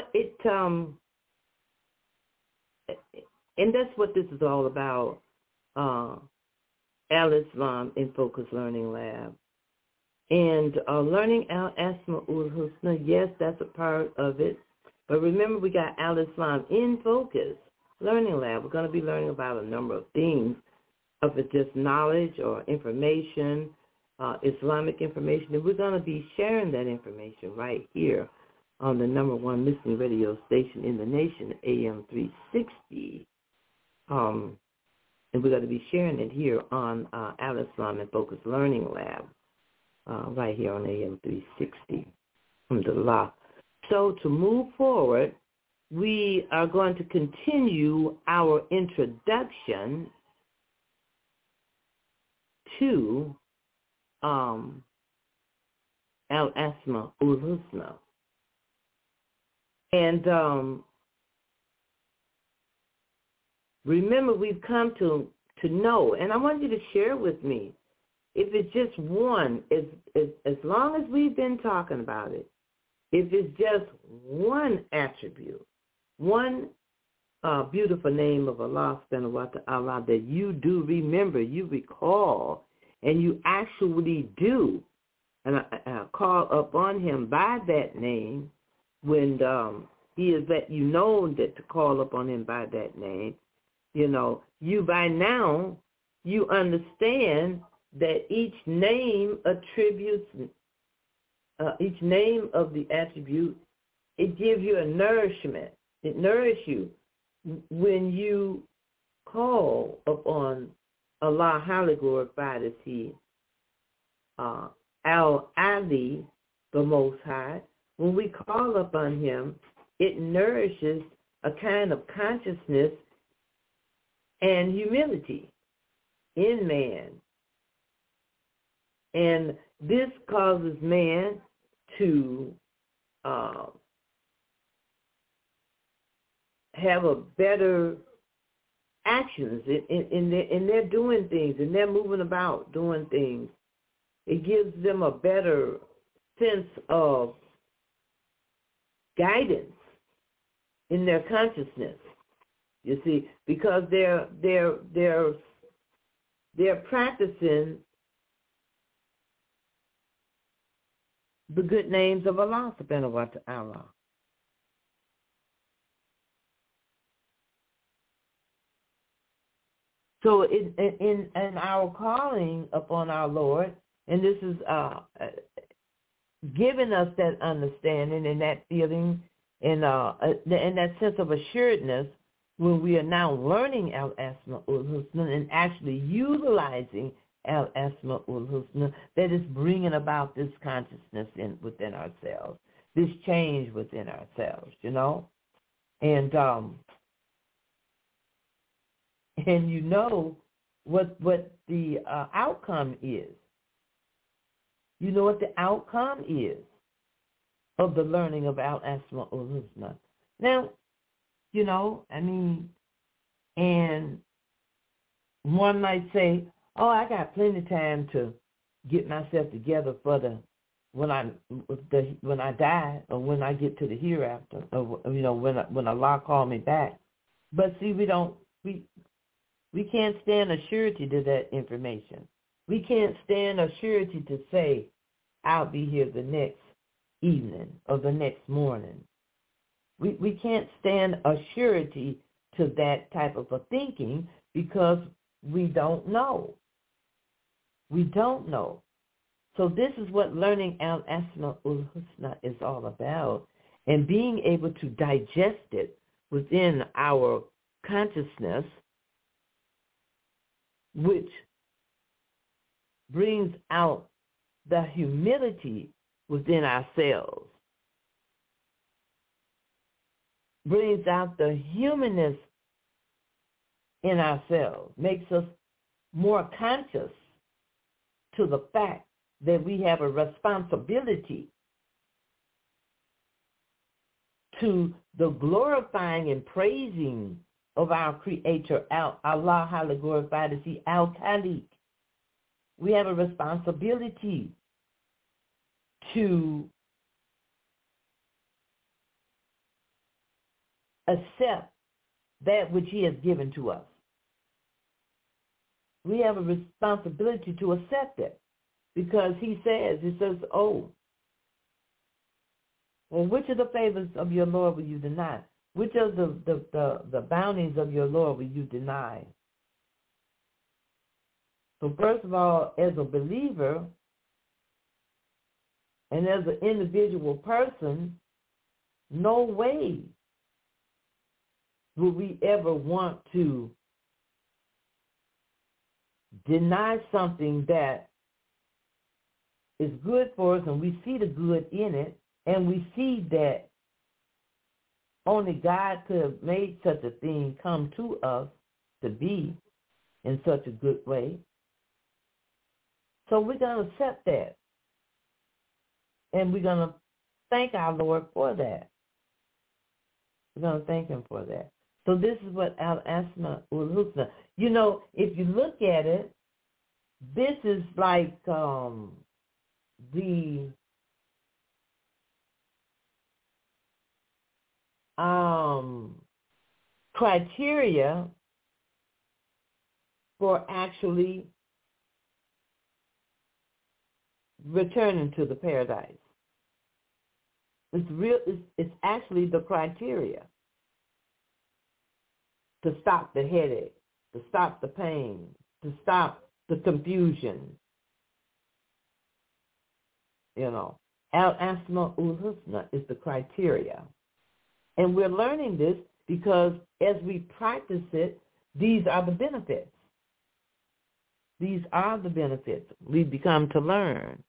and that's what this is all about. Al-Islam in Focus Learning Lab. And learning Al-Asma'ul Husna, yes, that's a part of it. But remember, we got Al-Islam in Focus Learning Lab. We're going to be learning about a number of things, of it just knowledge or information, Islamic information. And we're going to be sharing that information right here on the number one listening radio station in the nation, AM 360. And we're going to be sharing it here on Al-Islam in Focus Learning Lab. Right here on AM 360, alhamdulillah. So to move forward, we are going to continue our introduction to Al-Asma'ul Husna. And remember, we've come to know, and I want you to share with me, if it's just one, as long as we've been talking about it, if it's just one attribute, one beautiful name of Allah subhanahu wa ta'ala that you do remember, you recall, and you actually do, and call upon him by that name when he has let you know that to call upon him by that name, you by now, you understand that each name attributes, each name of the attribute, it gives you a nourishment. It nourishes you when you call upon Allah, highly glorified is He, Al-Ali, the Most High. When we call upon Him, it nourishes a kind of consciousness and humility in man. And this causes man to have a better actions in their doing things, and they're moving about doing things. It gives them a better sense of guidance in their consciousness. You see, because they're practicing the good names of Allah subhanahu wa ta'ala. So in our calling upon our Lord, and this is giving us that understanding and that feeling and that sense of assuredness when we are now learning Al-Asma'ul Husna and actually utilizing Al-Asma'ul Husna, that is bringing about this consciousness within ourselves, this change within ourselves, And you know what the outcome is. You know what the outcome is of the learning of Al-Asma'ul Husna. Now, and one might say, oh, I got plenty of time to get myself together for when I die or when I get to the hereafter, or when Allah call me back. But see, we can't stand a surety to that information. We can't stand a surety to say, I'll be here the next evening or the next morning. We can't stand a surety to that type of a thinking because we don't know. We don't know. So this is what learning Al-Asma'ul Husna is all about, and being able to digest it within our consciousness, which brings out the humility within ourselves, brings out the humanness in ourselves, makes us more conscious to the fact that we have a responsibility to the glorifying and praising of our Creator, Allah, highly glorified is He, Al-Khaliq. We have a responsibility to accept that which He has given to us. We have a responsibility to accept it. Because he says, oh, well, which of the favors of your Lord will you deny? Which of the bounties of your Lord will you deny? So first of all, as a believer and as an individual person, no way would we ever want to deny something that is good for us, and we see the good in it, and we see that only God could have made such a thing come to us to be in such a good way. So we're going to accept that. And we're going to thank our Lord for that. We're going to thank him for that. So this is what Al-Asma ul-Husna. You know, if you look at it, this is like the criteria for actually returning to the paradise. It's actually the criteria to stop the headache, to stop the pain, to stop the confusion. You know, Al-Asma ul-Husna is the criteria. And we're learning this because as we practice it, these are the benefits. These are the benefits we become to learn.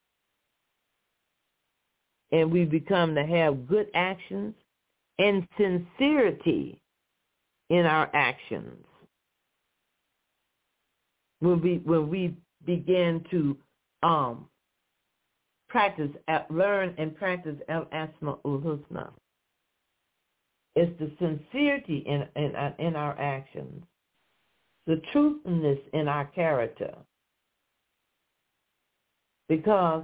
And we become to have good actions and sincerity in our actions. When we begin to learn and practice Al-Asma ul-Husna. It's the sincerity in our actions, the truthfulness in our character. Because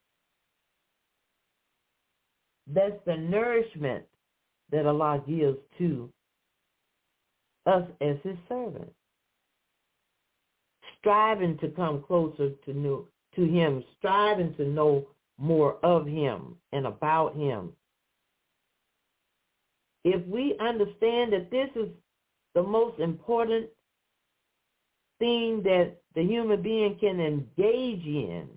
that's the nourishment that Allah gives to us as his servants. Striving to come closer to him, striving to know more of him and about him. If we understand that this is the most important thing that the human being can engage in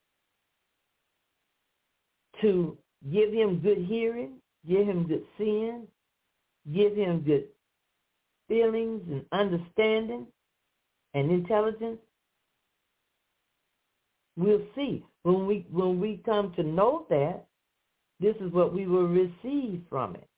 to give him good hearing, give him good seeing, give him good feelings and understanding and intelligence, we'll see. When we come to know that, this is what we will receive from it.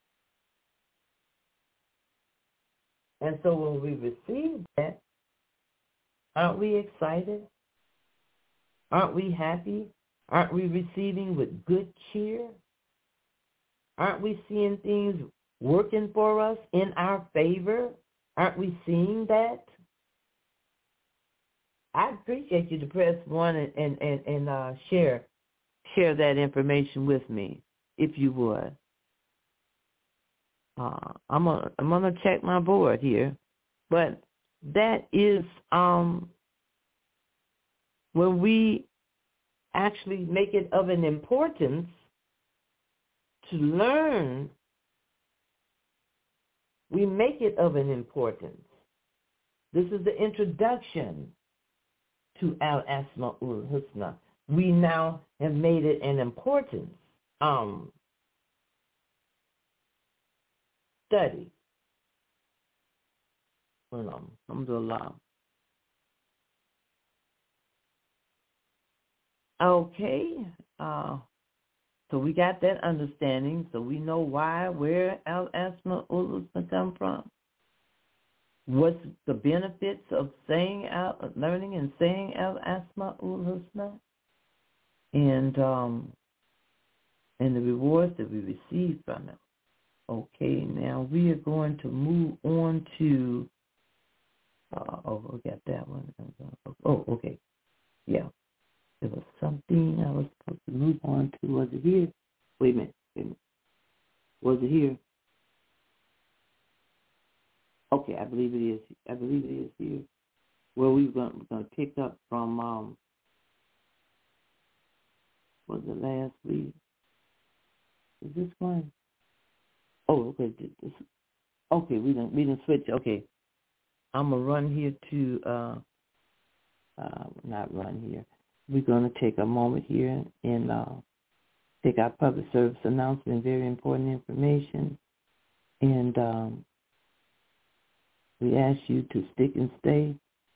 And so when we receive that, aren't we excited? Aren't we happy? Aren't we receiving with good cheer? Aren't we seeing things working for us in our favor? Aren't we seeing that? I'd appreciate you to press 1 and share that information with me, if you would. I'm gonna check my board here, but that is when we actually make it of an importance to learn. We make it of an importance. This is the introduction to Al-Asma ul-Husna. We now have made it an importance study. Alhamdulillah. Okay. So we got that understanding. So we know where Al-Asma ul-Husna come from. What's the benefits of learning and saying Al-Asma ul-Husna, and the rewards that we receive from it. Okay, now we are going to move on to. We got that one. Oh, okay, yeah. There was something I was supposed to move on to. Was it here? Wait a minute. Was it here? Okay, I believe it is. I believe it is here. Well, we're going to pick up from for the last week. Is this one? Oh, okay. Okay, we didn't switch. Okay. I'm going to run here to, not run here. We're going to take a moment here and take our public service announcement, very important information. And we ask you to stick and stay.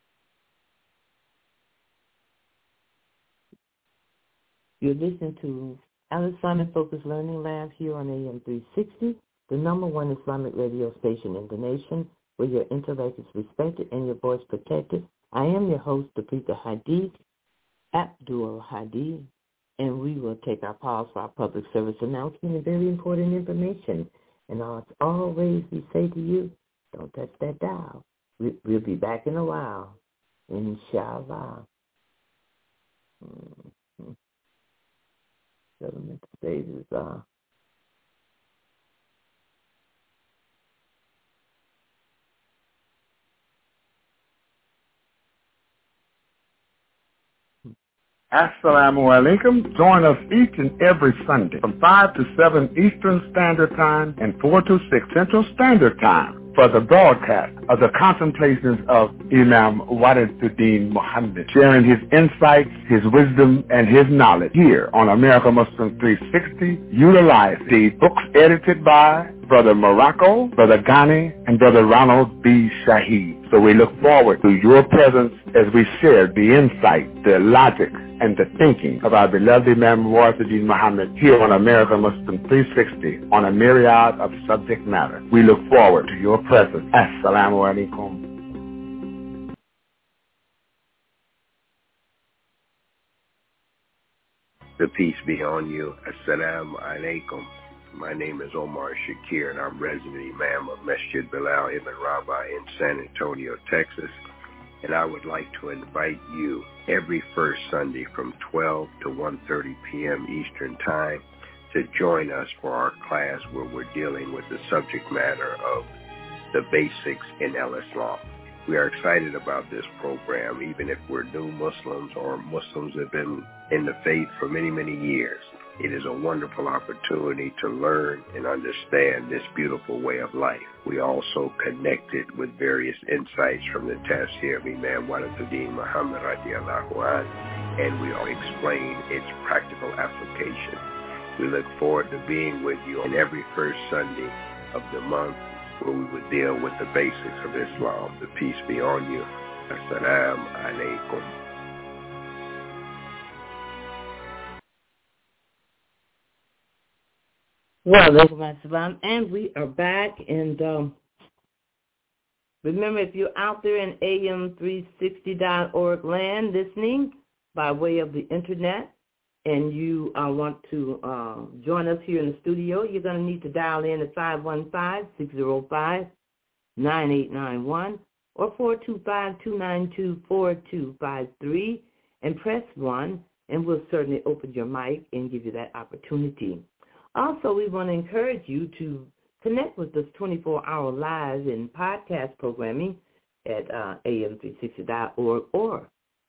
You're listening to Al-Islamic Focused Learning Lab here on AM 360, the number one Islamic radio station in the nation, where your intellect is respected and your voice protected. I am your host, the Preacher Hadith, Abdul Hadith, and we will take our pause for our public service announcement and very important information. And as always, we say to you, don't touch that dial. We'll be back in a while, inshallah. Settlement stages Assalamu alaikum. Join us each and every Sunday from 5 to 7 Eastern Standard Time and 4 to 6 Central Standard Time for the broadcast of the contemplations of Imam Waliduddin Muhammad, sharing his insights, his wisdom, and his knowledge here on America Muslim 360. Utilize the books edited by Brother Morocco, Brother Ghani, and Brother Ronald B. Shaheed. So we look forward to your presence as we share the insight, the logic, and the thinking of our beloved Imam Waliduddin Muhammad here on America Muslim 360 on a myriad of subject matter. We look forward to your presence. Assalamu alaikum. The peace be on you. Assalamu alaikum. My name is Omar Shakir, and I'm resident Imam of Masjid Bilal Ibn Rabah in San Antonio, Texas. And I would like to invite you every first Sunday from 12 to 1:30 p.m. Eastern Time to join us for our class where we're dealing with the subject matter of the basics in Islam. We are excited about this program, even if we're new Muslims or Muslims that have been in the faith for many, many years. It is a wonderful opportunity to learn and understand this beautiful way of life. We also connected with various insights from the tafsir of Imam Waliduddin Muhammad radiallahu anh, and we all explain its practical application. We look forward to being with you on every first Sunday of the month where we would deal with the basics of Islam. The peace be on you. Assalamu alaikum. Well, and we are back. And remember, if you're out there in am360.org land listening by way of the internet, and you want to join us here in the studio, you're going to need to dial in at 515-605-9891 or 425-292-4253 and press 1, and we'll certainly open your mic and give you that opportunity. Also, we want to encourage you to connect with us 24-hour live in podcast programming at am360.org or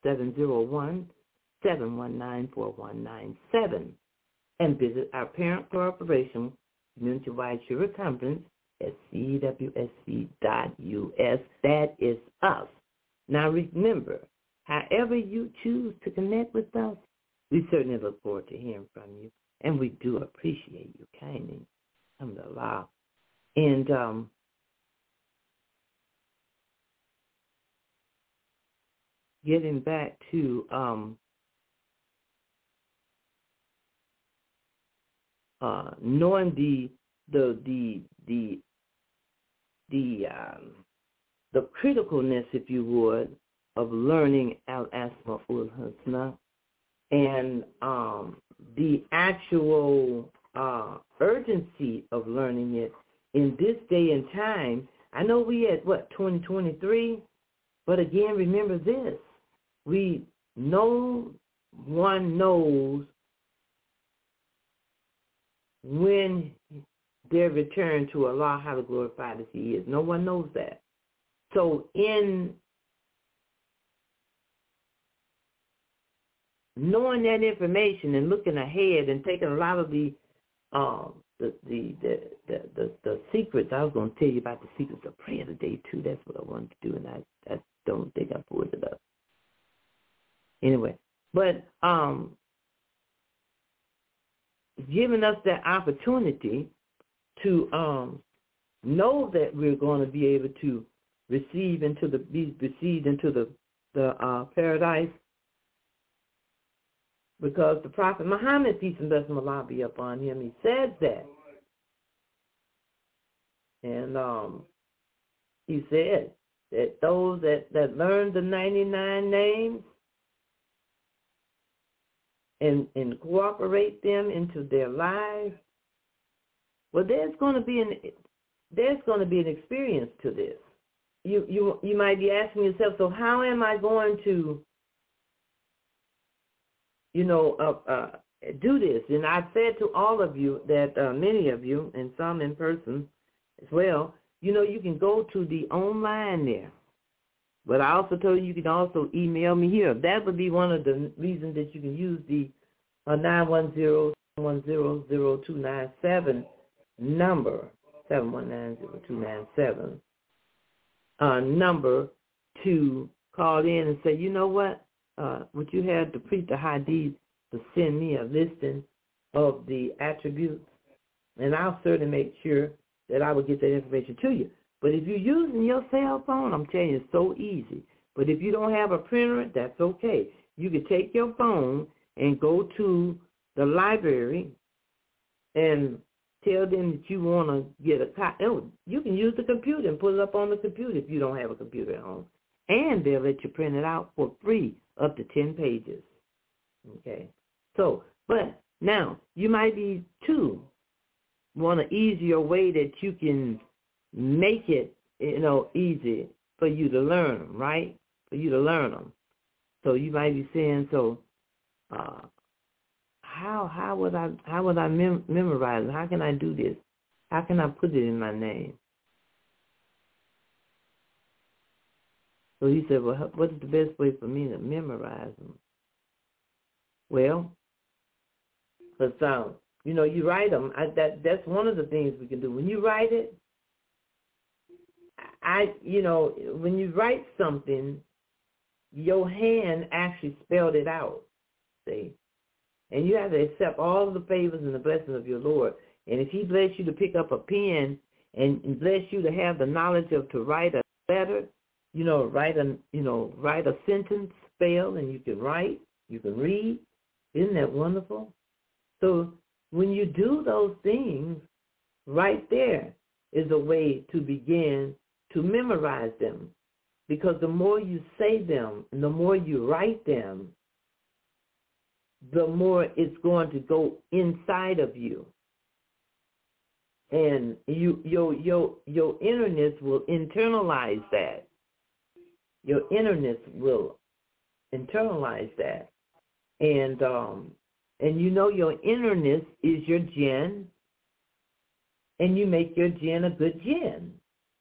701-719-4197 and visit our parent corporation, Community-Wide Sugar Conference at cwsc.us. That is us. Now remember, however you choose to connect with us, we certainly look forward to hearing from you. And we do appreciate you kindly. Alhamdulillah. And getting back to knowing the criticalness, if you would, of learning Al-Asma'ul Husna, and the actual urgency of learning it in this day and time. I know we at, 2023? But again, remember this. No one knows when their return to Allah, how glorified as He is. No one knows that. So in knowing that information and looking ahead and taking a lot of the secrets. I was going to tell you about the secrets of prayer today too. That's what I wanted to do, and I don't think I pulled it up. Anyway, but giving us that opportunity to know that we're going to be able to be received into the paradise, because the Prophet Muhammad, peace and blessing of Allah be upon him, he says that. And he said that those that learn the 99 names and incorporate them into their lives, well, there's going to be an experience to this. You might be asking yourself, so how am I going to, do this? And I've said to all of you that many of you, and some in person as well, you can go to the online there. But I also told you can also email me here. That would be one of the reasons that you can use the 910-710-0297 number, 719-0297 number to call in and say, you know what, would you have to preach the hadith to send me a listing of the attributes? And I'll certainly make sure that I will get that information to you. But if you're using your cell phone, I'm telling you, it's so easy. But if you don't have a printer, that's okay. You can take your phone and go to the library and tell them that you want to get a copy. Oh, you can use the computer and put it up on the computer if you don't have a computer at home. And they'll let you print it out for free, up to 10 pages. Okay? So, but now, you might be, want an easier way that you can make it, easy for you to learn them, right? For you to learn them. So you might be saying, how would I memorize it? How can I do this? How can I put it in my name? So he said, well, what is the best way for me to memorize them? Well, because you write them. That's one of the things we can do. When you write it, when you write something, your hand actually spelled it out, see? And you have to accept all of the favors and the blessings of your Lord. And if he bless you to pick up a pen and bless you to have the knowledge to write a letter, write a sentence, spell, and you can write, you can read. Isn't that wonderful? So when you do those things, right there is a way to begin to memorize them. Because the more you say them and the more you write them, the more it's going to go inside of you. And your innerness will internalize that. Your innerness will internalize that. And your innerness is your jinn, and you make your jinn a good jinn.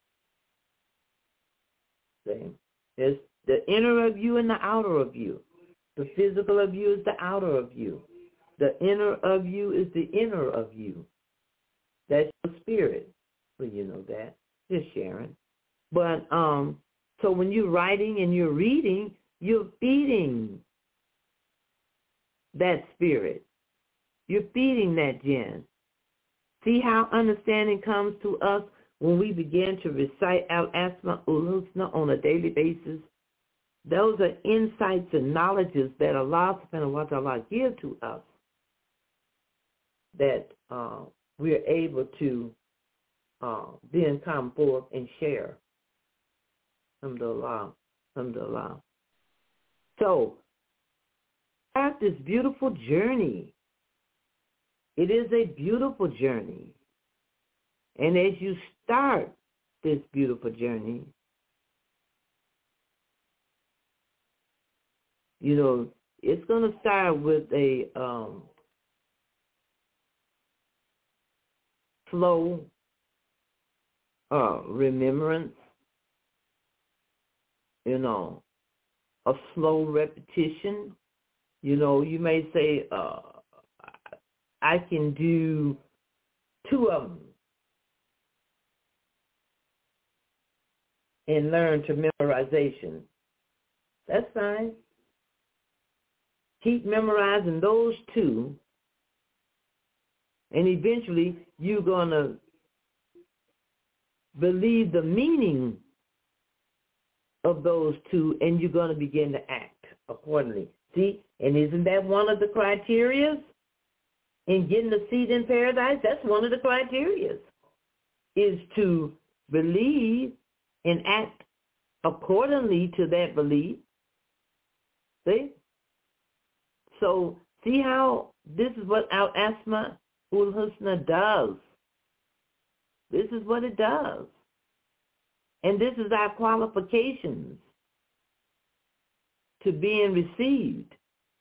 See? There's the inner of you and the outer of you. The physical of you is the outer of you. The inner of you is the inner of you. That's your spirit. Well, you know that. Just sharing. But so when you're writing and you're reading, you're feeding that spirit. You're feeding that jinn. See how understanding comes to us when we begin to recite Al-Asma'ul Husna on a daily basis. Those are insights and knowledges that Allah subhanahu wa ta'ala gives to us that we're able to then come forth and share. Alhamdulillah. Alhamdulillah. So, start this beautiful journey. It is a beautiful journey. And as you start this beautiful journey, it's going to start with a slow remembrance, a slow repetition You know, you may say, I can do 2 of them and learn to memorization. That's fine. Keep memorizing those 2, and eventually you're going to believe the meaning of those 2, and you're going to begin to act accordingly. See, and isn't that one of the criteria in getting the seat in paradise? That's one of the criteria, is to believe and act accordingly to that belief. See? So see how this is what Al-Asma ul-Husna does. This is what it does. And this is our qualifications to being received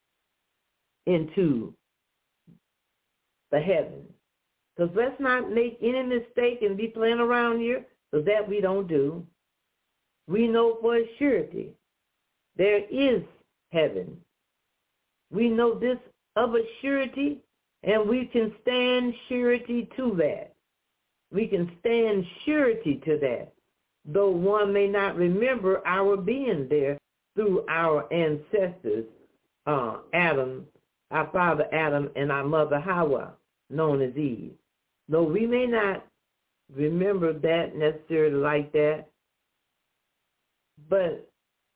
into the heaven. Because let's not make any mistake and be playing around here, because that we don't do. We know for a surety there is heaven. We know this of a surety, and we can stand surety to that. We can stand surety to that, though one may not remember our being there through our ancestors, Adam, our father Adam, and our mother Hawa, known as Eve. Though we may not remember that necessarily like that, but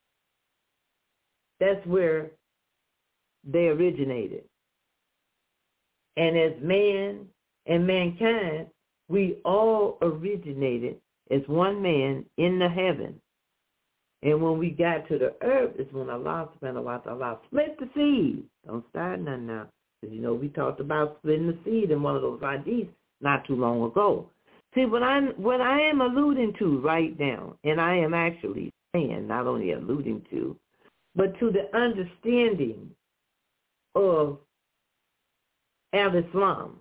that's where they originated. And as man and mankind, we all originated as one man in the heaven. And when we got to the earth, is when Allah subhanahu wa ta'ala split the seed. Don't start nothing now. Because, you know, we talked about splitting the seed in one of those hadiths not too long ago. See, what I am alluding to right now, and I am actually saying, not only alluding to, but to the understanding of al-Islam,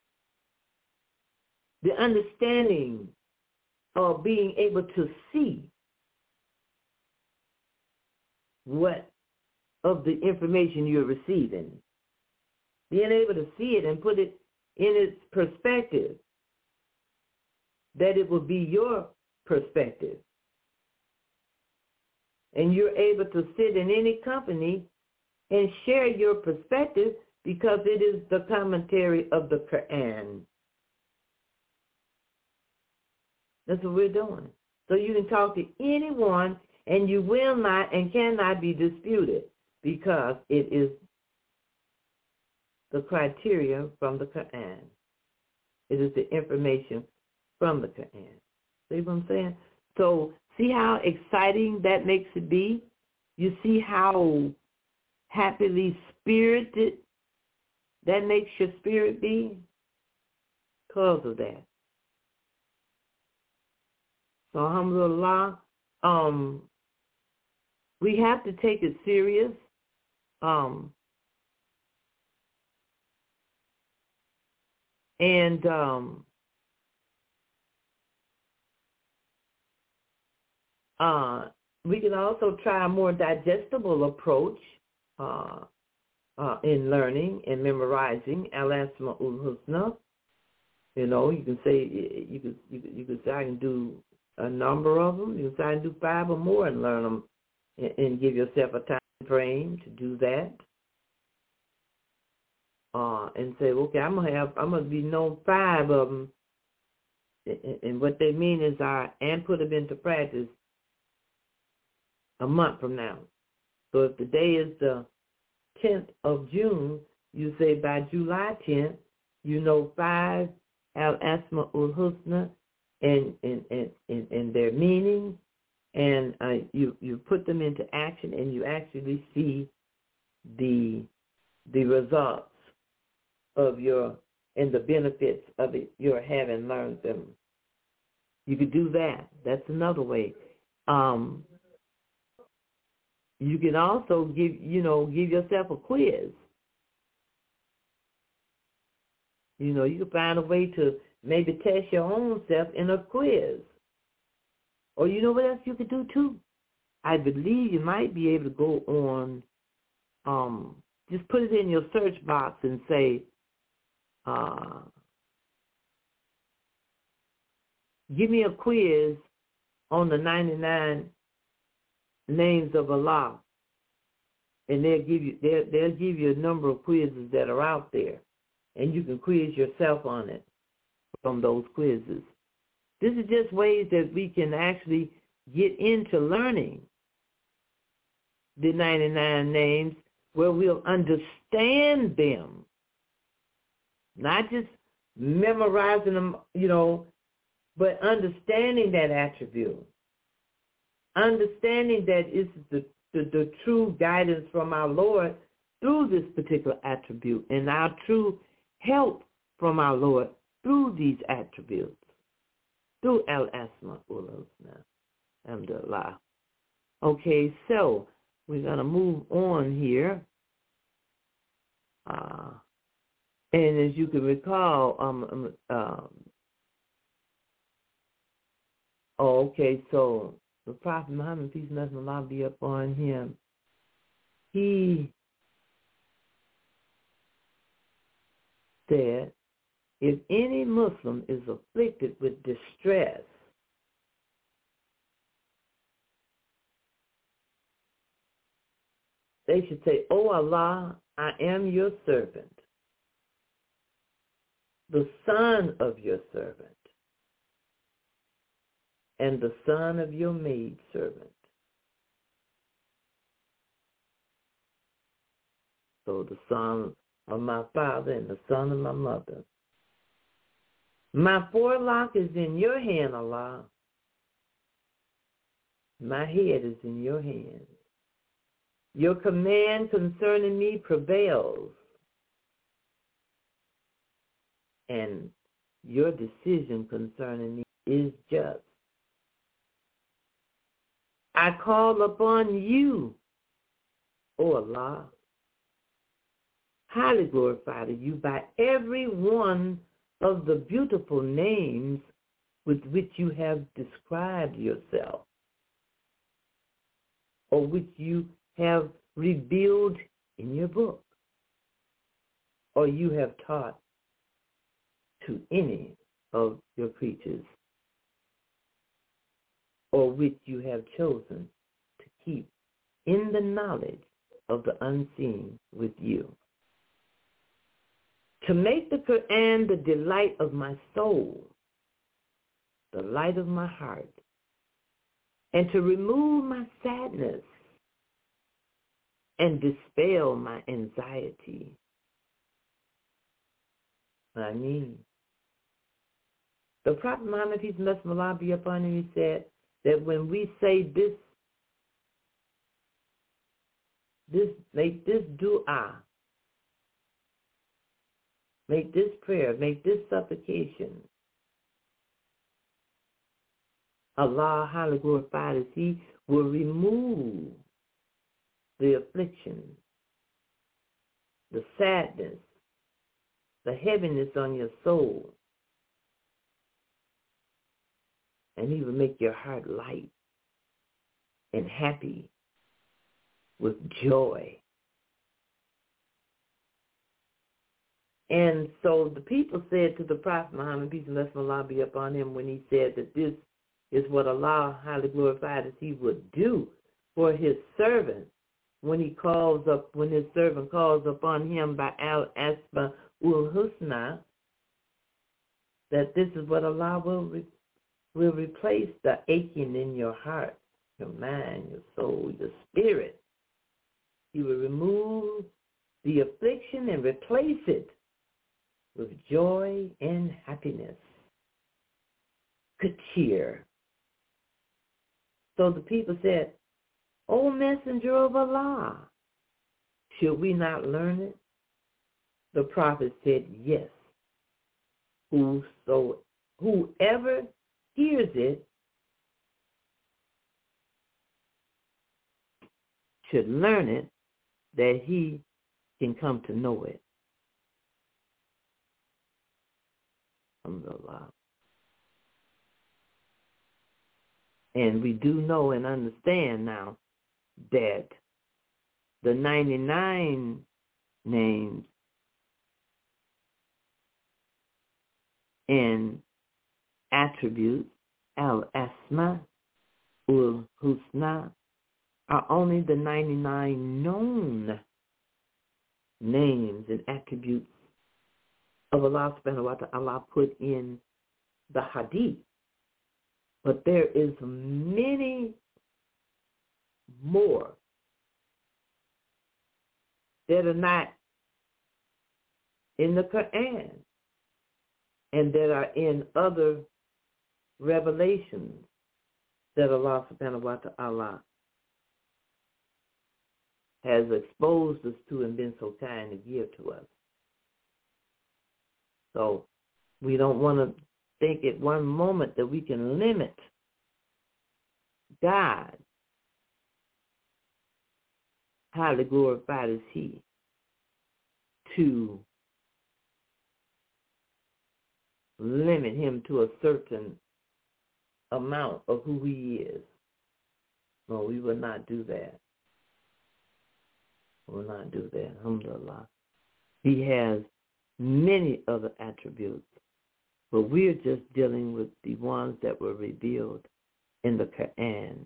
the understanding of being able to see what of the information you're receiving, being able to see it and put it in its perspective, that it will be your perspective. And you're able to sit in any company and share your perspective because it is the commentary of the Quran. That's what we're doing. So you can talk to anyone, and you will not and cannot be disputed because it is the criteria from the Quran. It is the information from the Quran. See what I'm saying? So see how exciting that makes it be? You see how happily spirited that makes your spirit be? Because of that. So alhamdulillah, we have to take it serious. We can also try a more digestible approach in learning and memorizing al-Asma ul-Husna. You know, you can say you could say I can do a number of them. You can say I can do 5 or more and learn them, and give yourself a time frame to do that. And say, okay, I'm gonna be known 5 of them, and what they mean is and put them into practice a month from now. So if the day is the 10th of June, you say by July 10th, you know 5 al-Asma ul-Husna and their meaning, and you put them into action, and you actually see the results of and the benefits of it, your having learned them. You could do that. That's another way. You can also give yourself a quiz. You know, you can find a way to maybe test your own self in a quiz. Or you know what else you could do too? I believe you might be able to go on just put it in your search box and say, give me a quiz on the 99 names of Allah. And they'll give you a number of quizzes that are out there. And you can quiz yourself on it from those quizzes. This is just ways that we can actually get into learning the 99 names where we'll understand them. Not just memorizing them, but understanding that attribute. Understanding that it's the true guidance from our Lord through this particular attribute and our true help from our Lord through these attributes. Through Al-Asma Ul-Husna. Alhamdulillah. Okay, so we're going to move on here. And as you can recall, so the Prophet Muhammad, peace and blessings of Allah be upon him, he said, if any Muslim is afflicted with distress, they should say, "O Allah, I am your servant, the son of your servant, and the son of your maidservant." So the son of my father and the son of my mother. My forelock is in your hand, Allah. My head is in your hand. Your command concerning me prevails, and your decision concerning me is just. I call upon you, O Allah, highly glorified are you by every one of the beautiful names with which you have described yourself, or which you have revealed in your book, or you have taught to any of your creatures, or which you have chosen to keep in the knowledge of the unseen with you. To make the Quran the delight of my soul, the light of my heart, and to remove my sadness and dispel my anxiety. I mean, the Prophet Muhammad, peace and blessings of Allah be upon him, he said that when we say this, make this dua, make this prayer, make this supplication, Allah, highly glorified as he will remove the affliction, the sadness, the heaviness on your soul, and he will make your heart light and happy with joy. And so the people said to the Prophet Muhammad, peace and blessings of Allah be upon him, when he said that this is what Allah, highly glorified as he would do for his servant when his servant calls upon him by Al-Asma Ul-Husna, that this is what Allah will replace the aching in your heart, your mind, your soul, your spirit. He will remove the affliction and replace it with joy and happiness, good cheer. So the people said, O Messenger of Allah, should we not learn it? The prophet said, yes. Whoever hears it should learn it, that he can come to know it. Alhamdulillah. And we do know and understand now that the 99 names and attributes, al-asma, ul-husna, are only the 99 known names and attributes of Allah subhanahu wa ta'ala put in the hadith. But there is many more that are not in the Quran and that are in other revelations that Allah subhanahu wa ta'ala has exposed us to and been so kind to give to us. So we don't want to think at one moment that we can limit God, highly glorified is He, to limit Him to a certain amount of who He is. No, we will not do that. We will not do that. Alhamdulillah. He has many other attributes, but we're just dealing with the ones that were revealed in the Quran.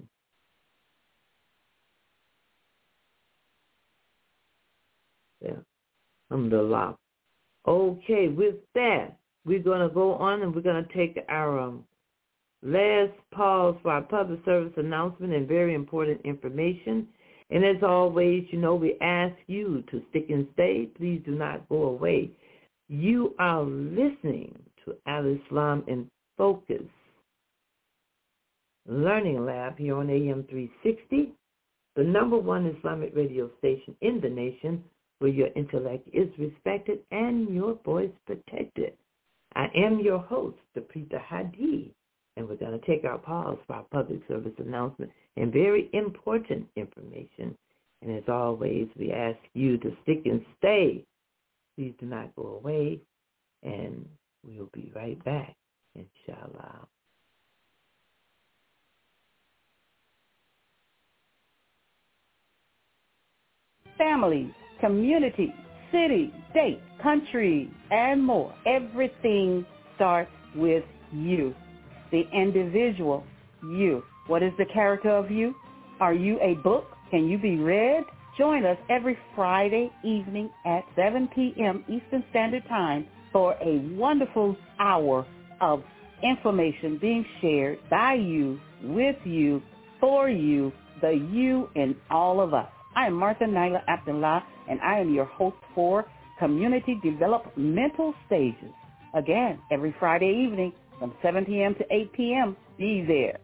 Yeah. Alhamdulillah. Okay, with that, we're going to go on and we're going to take our last pause for our public service announcement and very important information. And as always, we ask you to stick and stay. Please do not go away. You are listening to Al-Islam in Focus Learning Lab here on AM 360, the #1 Islamic radio station in the nation where your intellect is respected and your voice protected. I am your host, Deprita Hadi, and we're going to take our pause for our public service announcement and very important information. And as always, we ask you to stick and stay. Please do not go away, and we'll be right back, inshallah. Families, community, city, state, country, and more. Everything starts with you, the individual you. What is the character of you? Are you a book? Can you be read? Join us every Friday evening at 7 p.m. Eastern Standard Time for a wonderful hour of information being shared by you, with you, for you, the you in all of us. I am Martha Naila Abdullah, and I am your host for Community Developmental Stages. Again, every Friday evening from 7 p.m. to 8 p.m. Be there.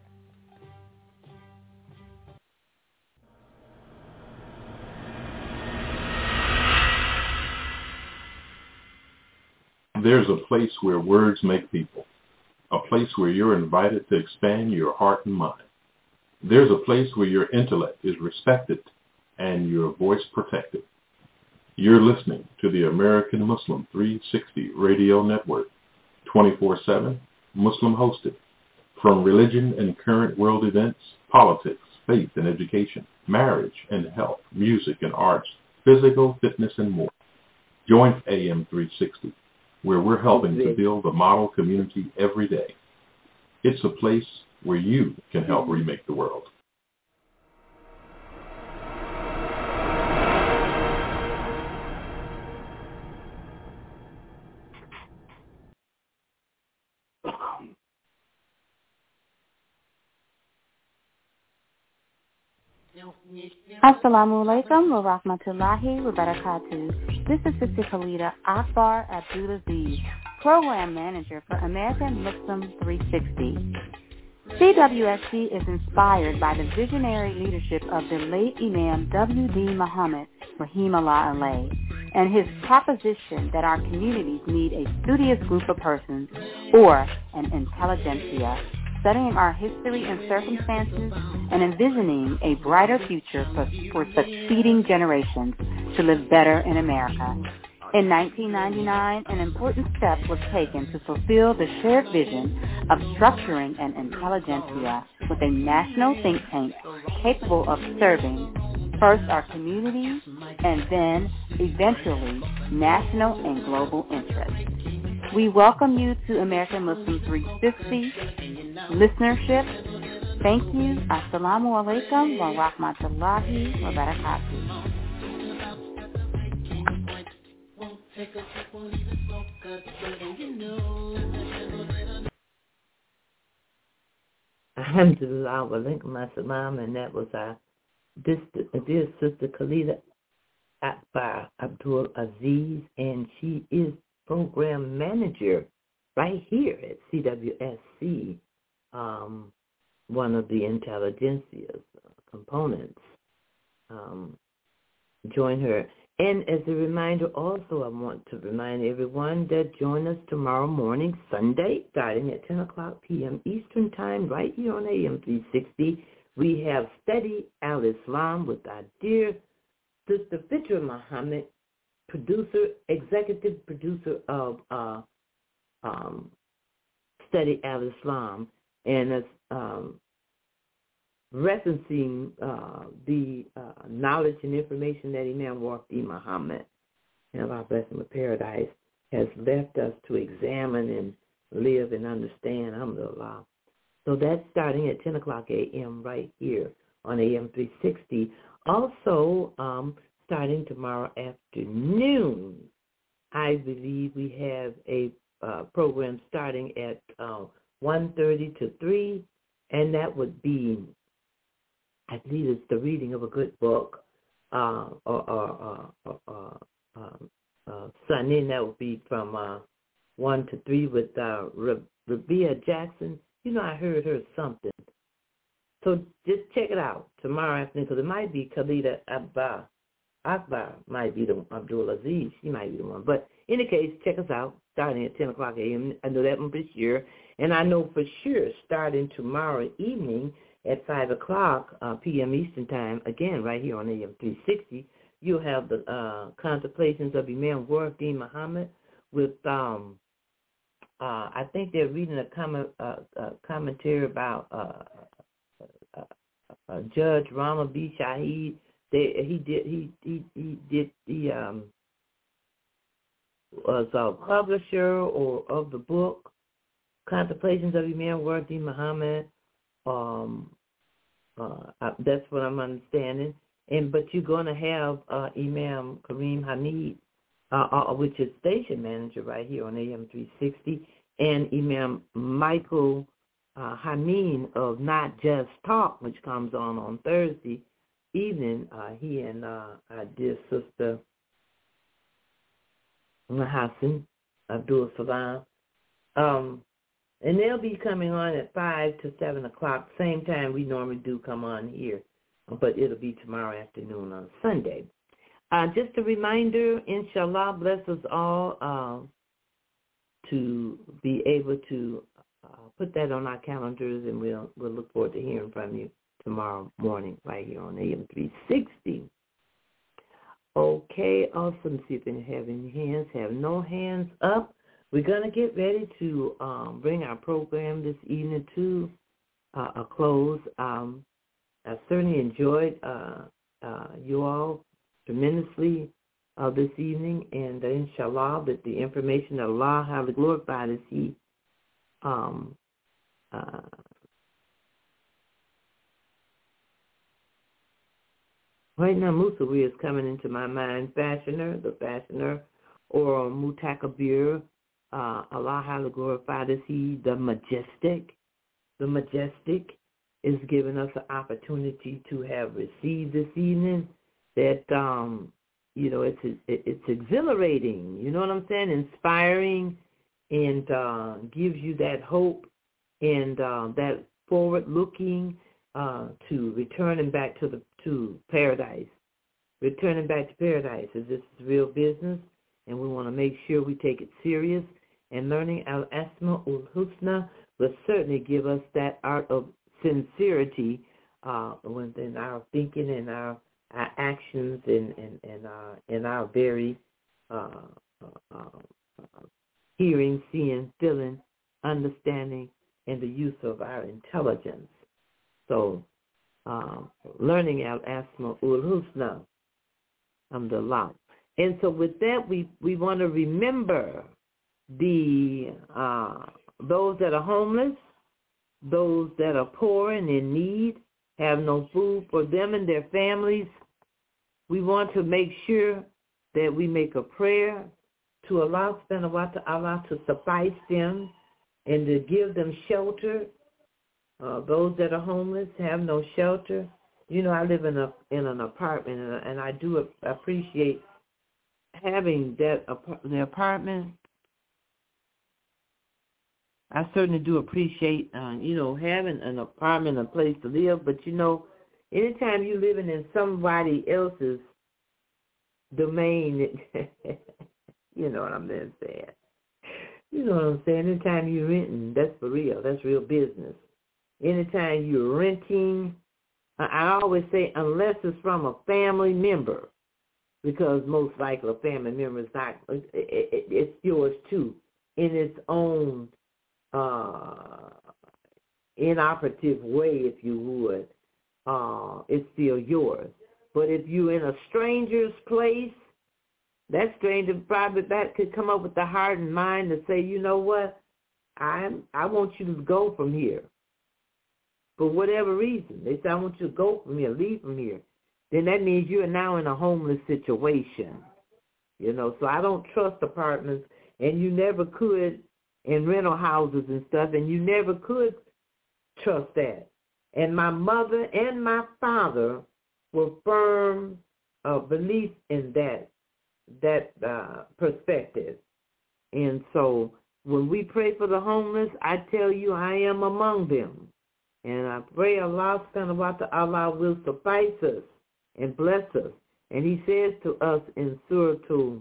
There's a place where words make people, a place where you're invited to expand your heart and mind. There's a place where your intellect is respected and your voice protected. You're listening to the American Muslim 360 Radio Network, 24/7, Muslim hosted. From religion and current world events, politics, faith and education, marriage and health, music and arts, physical fitness and more. Join AM 360, where we're helping to build a model community every day. It's a place where you can help remake the world. Assalamu alaikum wa rahmatullahi wa barakatuh. This is Sister Khalida Akbar Abdulaziz, Program Manager for American Muslim 360. CWSC is inspired by the visionary leadership of the late Imam W.D. Muhammad, Rahimahullah alayh, and his proposition that our communities need a studious group of persons, or an intelligentsia, studying our history and circumstances and envisioning a brighter future for succeeding generations to live better in America. In 1999, an important step was taken to fulfill the shared vision of structuring an intelligentsia with a national think tank capable of serving first our communities and then eventually national and global interest. We welcome you to American Muslim 360 listenership. Thank you. Assalamu alaikum wa rahmatullahi wa barakatuh. Alhamdulillah wa alaikum assalam, and that was our dear sister Khalida Akbar Abdul Aziz, and she is program manager right here at CWSC, one of the intelligentsia components. Join her. And as a reminder also, I want to remind everyone that join us tomorrow morning, Sunday, starting at 10 o'clock p.m. Eastern Time, right here on AM 360. We have Study Al-Islam with our dear Sister Fitra Muhammad, executive producer of Study Al-Islam, and it's referencing the knowledge and information that Imam Waqti Muhammad, and Allah bless him with paradise, has left us to examine and live and understand, alhamdulillah. So that's starting at 10 o'clock a.m. right here on AM 360. Also, starting tomorrow afternoon, I believe we have a program starting at 1:30 to 3, and that would be, I believe it's the reading of a good book, Sunday, and that would be from 1 to 3 with Rabia Jackson. You know, I heard her something. So just check it out tomorrow afternoon, because it might be Khalida Akbar, might be the Abdul Aziz. She might be the one. But in any case, check us out starting at 10 o'clock a.m. I know that one for sure. And I know for sure starting tomorrow evening at 5 o'clock p.m. Eastern Time, again, right here on AM 360, you'll have the contemplations of Imam Waqti Muhammad with, I think they're reading a commentary about Judge Rama B. Shaheed. He was a publisher or of the book Contemplations of Imam Waqti Muhammad. That's what I'm understanding. But you're going to have Imam Kareem Hamid, which is station manager right here on AM 360, and Imam Michael Hameen of Not Just Talk, which comes on Thursday evening. He and our dear sister Hassan Abdul Salam. And they'll be coming on at 5 to 7 o'clock, same time we normally do come on here. But it'll be tomorrow afternoon on Sunday. Just a reminder, inshallah, bless us all to be able to put that on our calendars, and we'll look forward to hearing from you tomorrow morning right here on AM 360. Okay, awesome. See if you have any hands. Have no hands up. We're going to get ready to bring our program this evening to a close. I certainly enjoyed you all tremendously this evening, and inshallah that the information that Allah, highly glorified, is He right now, Musawi is coming into my mind, the fashioner, or Mutakabir. Allah, highly glorified, is He, the majestic. The majestic is giving us an opportunity to have received this evening that, it's exhilarating, you know what I'm saying, inspiring, and gives you that hope and that forward-looking to returning back to paradise. Returning back to paradise, is this is real business, and we want to make sure we take it serious. And learning Al-Asma'ul Husna will certainly give us that art of sincerity within our thinking and our actions and our very hearing, seeing, feeling, understanding, and the use of our intelligence. So learning Al-Asma'ul Husna, alhamdulillah. And so with that, we want to remember those that are homeless, those that are poor and in need, have no food for them and their families. We want to make sure that we make a prayer to Allah subhanahu wa ta'ala to suffice them and to give them shelter. Those that are homeless have no shelter. You know, I live in an apartment, and I do appreciate having the apartment. I certainly do appreciate, having an apartment, a place to live. But, anytime you're living in somebody else's domain, you know what I'm saying? You know what I'm saying? Anytime you're renting, that's for real. That's real business. Anytime you're renting, I always say unless it's from a family member, because most likely a family member is not, it's yours too, in its own inoperative way, if you would. It's still yours. But if you're in a stranger's place, that stranger probably that could come up with the heart and mind to say, you know what, I want you to go from here. For whatever reason, they say, I want you to go from here, leave from here. Then that means you are now in a homeless situation. So I don't trust apartments, and you never could in rental houses and stuff, and you never could trust that. And my mother and my father were firm belief in that perspective. And so when we pray for the homeless, I tell you I am among them. And I pray Allah subhanahu wa ta'ala will suffice us and bless us. And he says to us in Surah 2,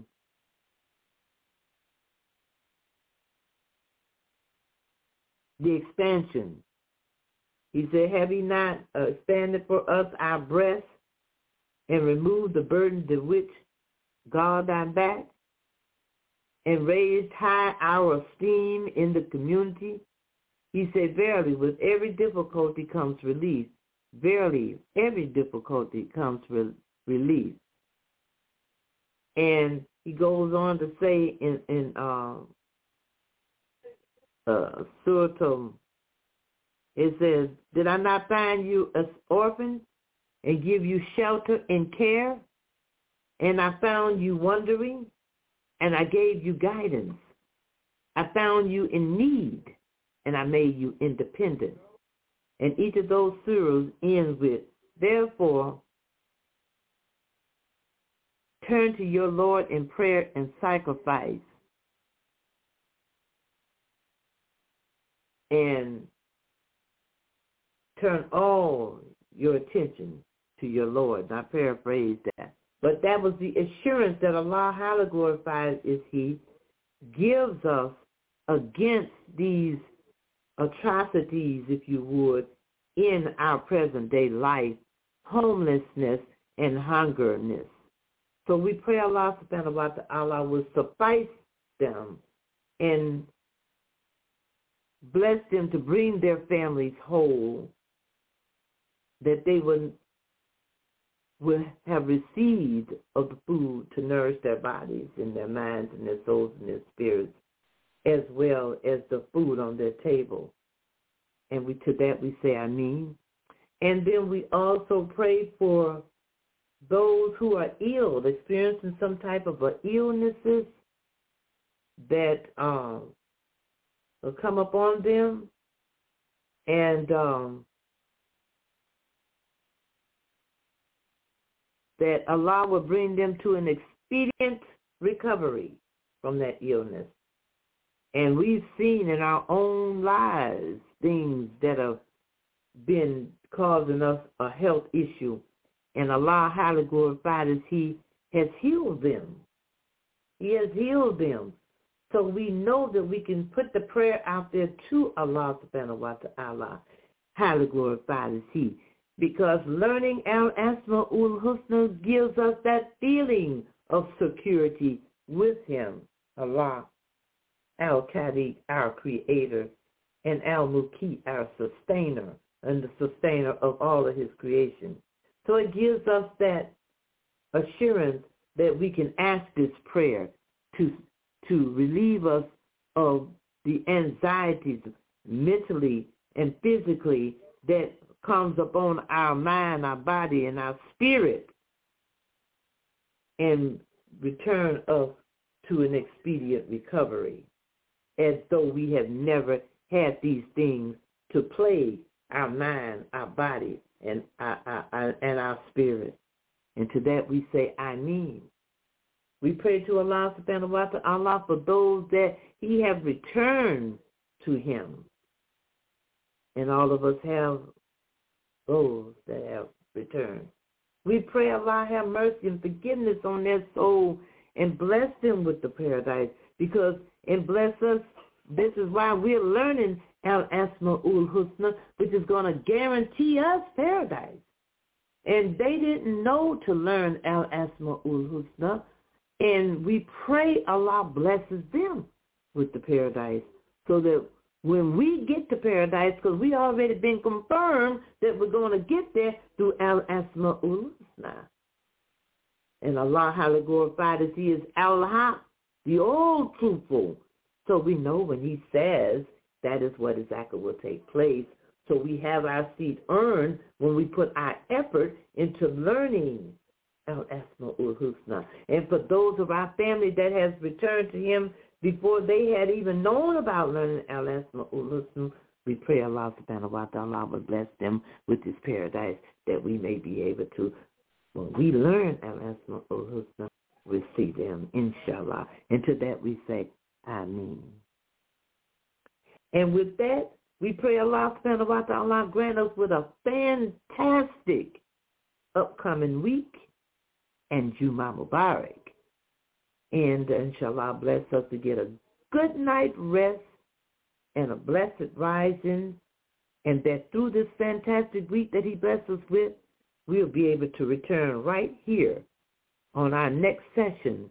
the expansion. He said, have he not expanded for us our breasts and removed the burden to which God our back and raised high our esteem in the community? He said, verily, with every difficulty comes relief. Verily, every difficulty comes relief. And he goes on to say in Surah, it says, did I not find you as orphan and give you shelter and care? And I found you wandering, and I gave you guidance. I found you in need, and I made you independent. And each of those surahs ends with, therefore, turn to your Lord in prayer and sacrifice, and turn all your attention to your Lord. And I paraphrase that. But that was the assurance that Allah, highly glorified is He, gives us against these atrocities, if you would, in our present-day life, homelessness and hungerness. So we pray Allah subhanahu wa ta'ala will suffice them and bless them to bring their families whole, that they will have received of the food to nourish their bodies and their minds and their souls and their spirits, as well as the food on their table. And to that we say Ameen. And then we also pray for those who are ill, experiencing some type of illnesses that will come upon them, and that Allah will bring them to an expedient recovery from that illness. And we've seen in our own lives things that have been causing us a health issue. And Allah, highly glorified as He, has healed them. He has healed them. So we know that we can put the prayer out there to Allah subhanahu wa ta'ala, highly glorified as He. Because learning Al-Asma'ul Husna gives us that feeling of security with Him, Allah, Al-Khaliq, our Creator, and Al-Muqi, our Sustainer, and the Sustainer of all of His creation. So it gives us that assurance that we can ask this prayer to relieve us of the anxieties mentally and physically that comes upon our mind, our body, and our spirit, and return us to an expedient recovery, as though we have never had these things to plague our mind, our body, and our spirit. And to that we say, Ameen. We pray to Allah subhanahu wa ta'ala for those that he have returned to him. And all of us have those that have returned. We pray Allah have mercy and forgiveness on their soul and bless them with the paradise, and bless us. This is why we're learning Al-Asma'ul Husna, which is going to guarantee us paradise. And they didn't know to learn Al-Asma'ul Husna, and we pray Allah blesses them with the paradise, so that when we get to paradise, because we already been confirmed that we're going to get there through Al-Asma'ul Husna. And Allah, highly glorified as he is Al-Haq, the all-truthful. So we know when he says that is what exactly will take place. So we have our seat earned when we put our effort into learning Al-Asma'ul Husna. And for those of our family that has returned to him before they had even known about learning Al-Asma'ul Husna, we pray Allah subhanahu wa ta'ala will bless them with this paradise, that we may be able to, when we learn Al-Asma'ul Husna, receive them, inshallah. And to that we say, Ameen. And with that, we pray Allah subhanahu wa ta'ala grant us with a fantastic upcoming week and Juma Mubarak. And inshallah bless us to get a good night rest and a blessed rising, and that through this fantastic week that he blessed us with, we'll be able to return right here on our next session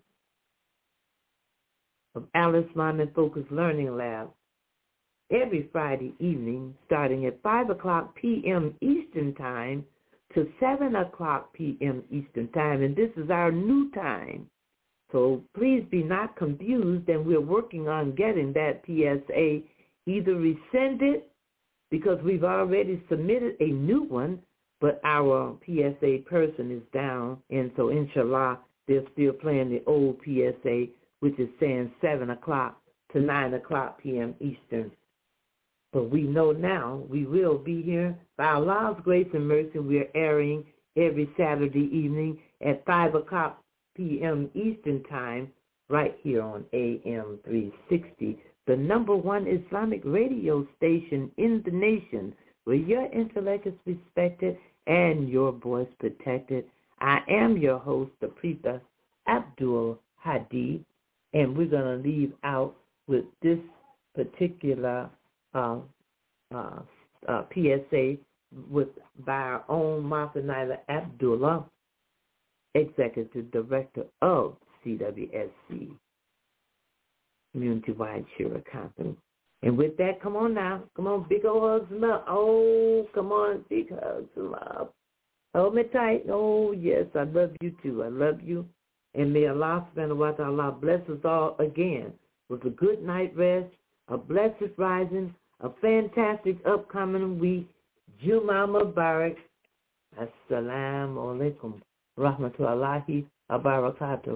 of Al-Islamic Focus Learning Lab every Friday evening, starting at 5 o'clock p.m. Eastern Time to 7 o'clock p.m. Eastern Time. And this is our new time. So please be not confused, and we're working on getting that PSA either rescinded, because we've already submitted a new one, but our PSA person is down, and so inshallah they're still playing the old PSA, which is saying 7 o'clock to 9 o'clock p.m. Eastern. But we know now we will be here. By Allah's grace and mercy, we're airing every Saturday evening at 5 o'clock p.m. Eastern Time, right here on AM 360, the number one Islamic radio station in the nation, where your intellect is respected and your voice protected. I am your host, the Preeta Abdul Hadi, and we're going to leave out with this particular PSA by our own Martha Nyla Abdullah, Executive Director of CWSC, Community-Wide Shura Conference. And with that, come on now. Come on, big old hugs and love. Oh, come on, big hugs and love. Hold me tight. Oh, yes, I love you too. I love you. And may Allah subhanahu wa ta'ala bless us all again with a good night rest, a blessed rising, a fantastic upcoming week. Juma Mubarak. Assalamu alaikum. Rahmatullahi wa barakatuh.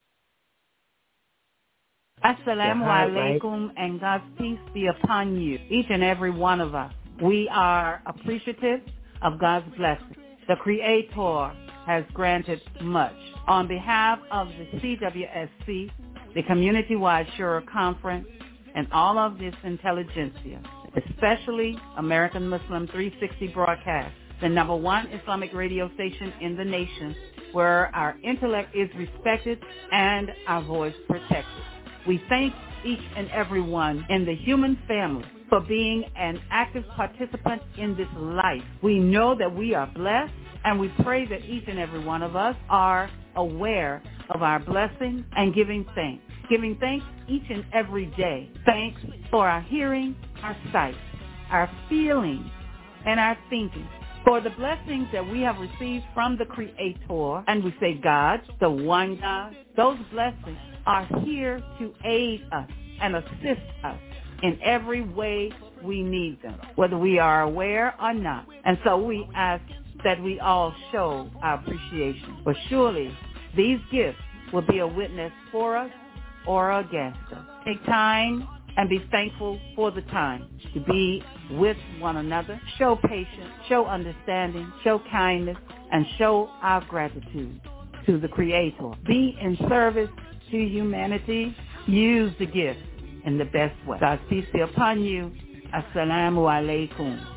Assalamu alaikum, and God's peace be upon you, each and every one of us. We are appreciative of God's blessing. The Creator has granted much. On behalf of the CWSC, the Community-Wide Shura Conference, and all of this intelligentsia, especially American Muslim 360 broadcast, the number one Islamic radio station in the nation, where our intellect is respected and our voice protected. We thank each and every one in the human family for being an active participant in this life. We know that we are blessed, and we pray that each and every one of us are aware of our blessings and giving thanks. Giving thanks each and every day. Thanks for our hearing, our sight, our feeling, and our thinking. For the blessings that we have received from the Creator, and we say God, the one God, those blessings are here to aid us and assist us in every way we need them, whether we are aware or not. And so we ask that we all show our appreciation. For surely these gifts will be a witness for us or against us. Take time and be thankful for the time to be with one another. Show patience, show understanding, show kindness, and show our gratitude to the Creator. Be in service to humanity. Use the gifts in the best way. God's peace be upon you. Assalamu alaikum.